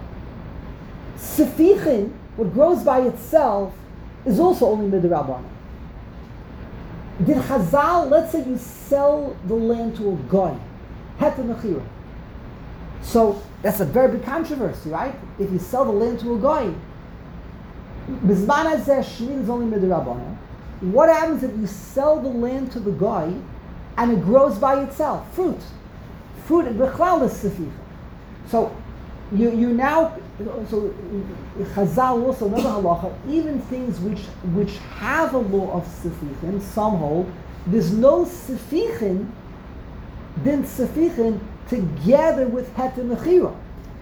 Sifichin, what grows by itself, is also only midrabanan. Did Chazal, let's say you sell the land to a guy, heter mechira. So that's a very big controversy, right? If you sell the land to a guy, b'zman hazeh shmid is only midrabanan. What happens if you sell the land to the guy and it grows by itself? Fruit. Fruit, b'chlal is sifichin. So you you now, so Chazal also, another halacha, even things which which have a law of sifichin, some hold, there's no sifichin, din sifichin, together with heter mechira.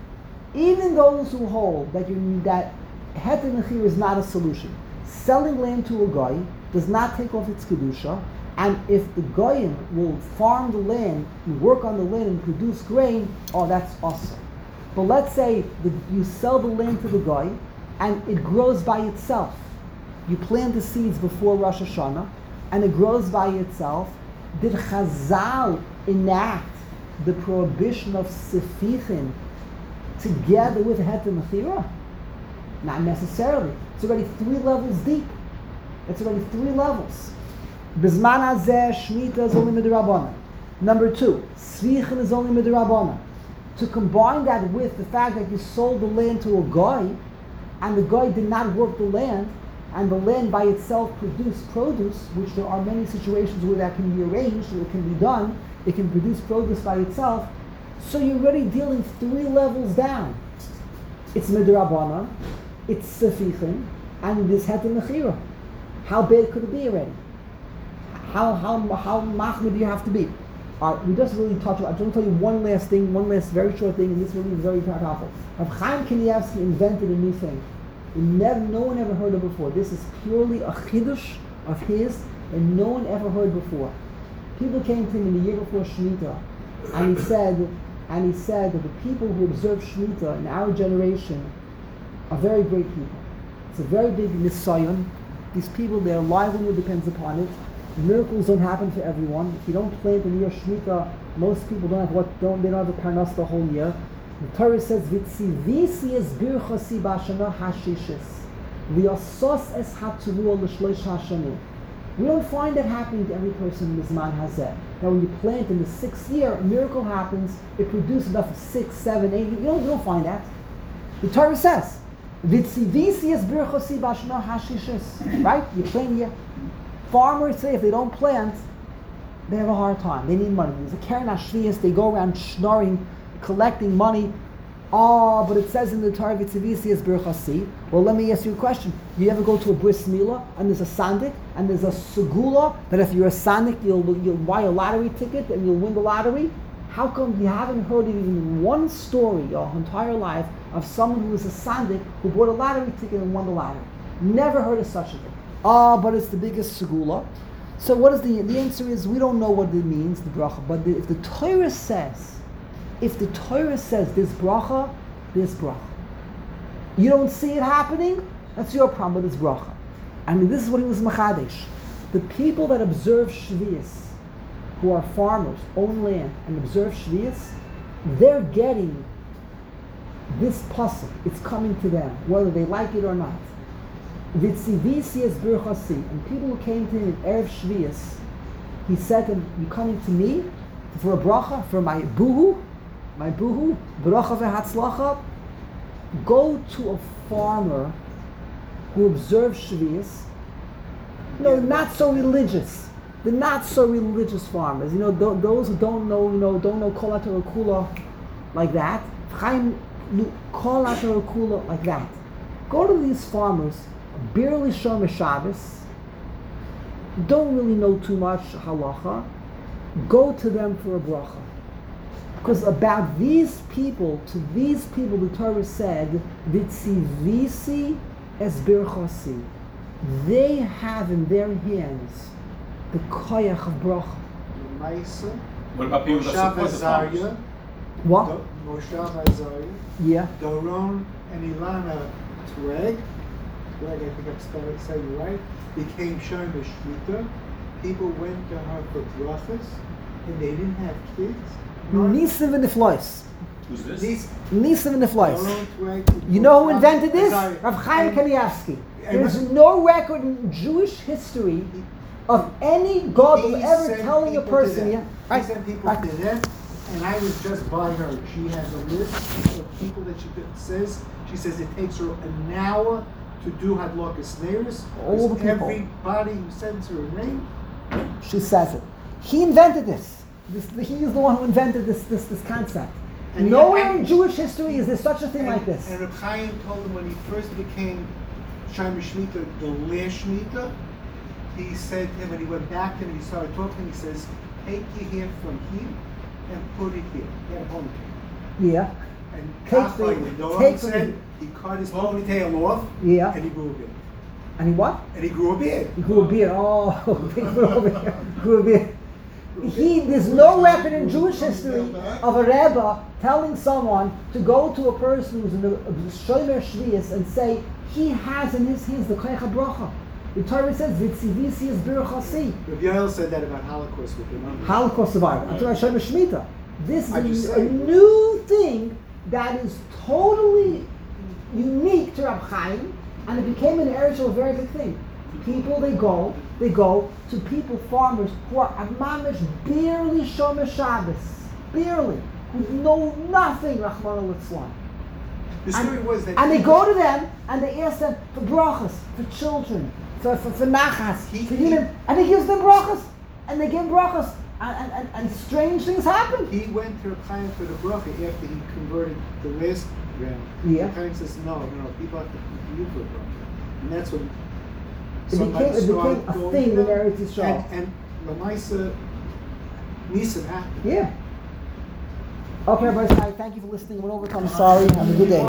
Even those who hold that you that heter mechira is not a solution, selling land to a guy does not take off its kedusha, and if the goyim will farm the land and work on the land and produce grain, oh, that's awesome. But let's say that you sell the land to the guy and it grows by itself. You plant the seeds before Rosh Hashanah and it grows by itself. Did Chazal enact the prohibition of sifichin together with heter mechira? Not necessarily. It's already three levels deep. It's already three levels. B'zman hazeh shmita is only midrabanan. Number two, sifichin is only midrabanan. To combine that with the fact that you sold the land to a guy, and the guy did not work the land, and the land by itself produced produce, which there are many situations where that can be arranged, or it can be done, it can produce produce by itself, so you're already dealing three levels down. It's midrabanan, it's sifichin, and this heter mechira. How bad could it be already? How how how machmir do you have to be? All right, we just really touch on. I'm going to tell you one last thing, one last very short thing, and this really is very powerful. Rav Chaim Kanievsky invented a new thing. Never, no one ever heard of before. This is purely a chidush of his, and no one ever heard before. People came to him in the year before Shemitah, and he said, and he said that the people who observe Shemitah in our generation are very great people. It's a very big nisayon. These people, their livelihood depends upon it. Miracles don't happen for everyone. If you don't plant in your Shemitah, most people don't have what don't they don't have a parnas the whole year. The Torah says, "Vitzivisi es birchasi b'ashana hashishis, v'yasos es hatuvua l'shloish hashanim." We don't find that happening to every person in this man hazeh. Now, when you plant in the sixth year, a miracle happens. It produces enough of six, seven, eight. You don't, you don't find that. The Torah says, "Vitzivisi es birchasi b'ashana hashishis." Right? You plant here. Farmers say if they don't plant, they have a hard time. They need money. There's a Keren HaShvius, they go around schnorring, collecting money. Oh, but it says in the Torah, Vitzivisi es birchasi. Well, let me ask you a question. You ever go to a bris milah, and there's a sandik, and there's a segula, that if you're a sandik, you'll, you'll buy a lottery ticket, and you'll win the lottery? How come you haven't heard of even one story your entire life of someone who was a sandik who bought a lottery ticket and won the lottery? Never heard of such a thing. Ah, oh, but it's the biggest segula. So what is the the answer is we don't know what it means, the bracha. But the, if the Torah says, if the Torah says this bracha, this bracha, you don't see it happening, that's your problem with this bracha. I mean, this is what he was machadesh. The people that observe Shvius, who are farmers, own land, and observe Shvius, they're getting this pasuk. It's coming to them, whether they like it or not. Vitzivisi es birchasi, and people who came to him in Erev Shvius, he said to them, "You coming to me for a bracha, for my buhu, my buhu, bracha ve'hatzlacha? Go to a farmer who observes Shvius. No, not so religious. The not so religious farmers. You know, th- those who don't know, you know, don't know kol haTorah kula like that. Chaim kol haTorah kula like that. Go to these farmers." Barely shomer Shabbos, don't really know too much halacha, go to them for a bracha. Because about these people, to these people, the Torah said, "Vitzivisi es birchasi." They have in their hands the koyach of bracha. Maisa, What about people that Moshav support the farmers? Azariah, What? Do- Moshav Azariah, Yeah. Doron and Ilana Tweg, Tweg, I think I'm spelling saying it right, became Shomer Shmita. People went to her for brachas, and they didn't have kids. None- Nisim and Niflois. Who's this? These Nisim and Niflois. Doron Tweg. You know who Moshav invented this? Azariah. Rav Chaim And- Kanievsky. and- There's no record in Jewish history of any gadol He ever sent telling a people to person, them. yeah, He right, sent people right. to them, and I was just by her. She has a list of people that she says. She says it takes her an hour to do hadlokas neiros. All the people. Everybody who sends her a name. She says it. He invented this. this he is the one who invented this this, this concept. And Nowhere yet- in Jewish history is there such a thing and, like this. And Reb Chaim told him when he first became Shomer Shmita, the last Shmita, he said to him, when he went back to him and he started talking, he says, take your hair from here and put it here. He had a ponytail. Yeah, And Take the- Kafai, the take Noam the- said he cut his ponytail off yeah. and he grew a beard. And he what? And he grew a beard. He grew a beard. Oh, he grew a beard. Grew a beard. He, there's no record in Jewish history of a Rebbe telling someone to go to a person who's in the Shomer Shvius and say he has in his hands the Koyach HaBracha. The Torah says, "Vitzivisi es birchasi." Rabbi Yoel said that about Holocaust with the numbers. Holocaust survivor. I'm talking about Shomer Shemitah. This I just is a, said- a new thing that is totally unique to Rab Chaim, and it became an area of a very big thing. People, they go, they go to people, farmers, who are mamish barely Shomer Shabbos, barely, who know nothing, Rachmana Litzlan. The story was that And they he- go to them and they ask them for brachas, for children, for, for, for nachas, He- for he- healing, and he gives them brachas, and they give brachas, and, and, and, and strange things happen. He went to Reb Chaim for the bracha after he converted the last round. Yeah. Reb Chaim says, no, no, no, people have to come to you for a bracha. And that's when It somebody became, it started became a going thing to in them. Eretz Yisrael. And, and Lamaisa, Nisan happened. Yeah. Okay, everybody, thank you for listening. Went over. I'm sorry. Have a good day.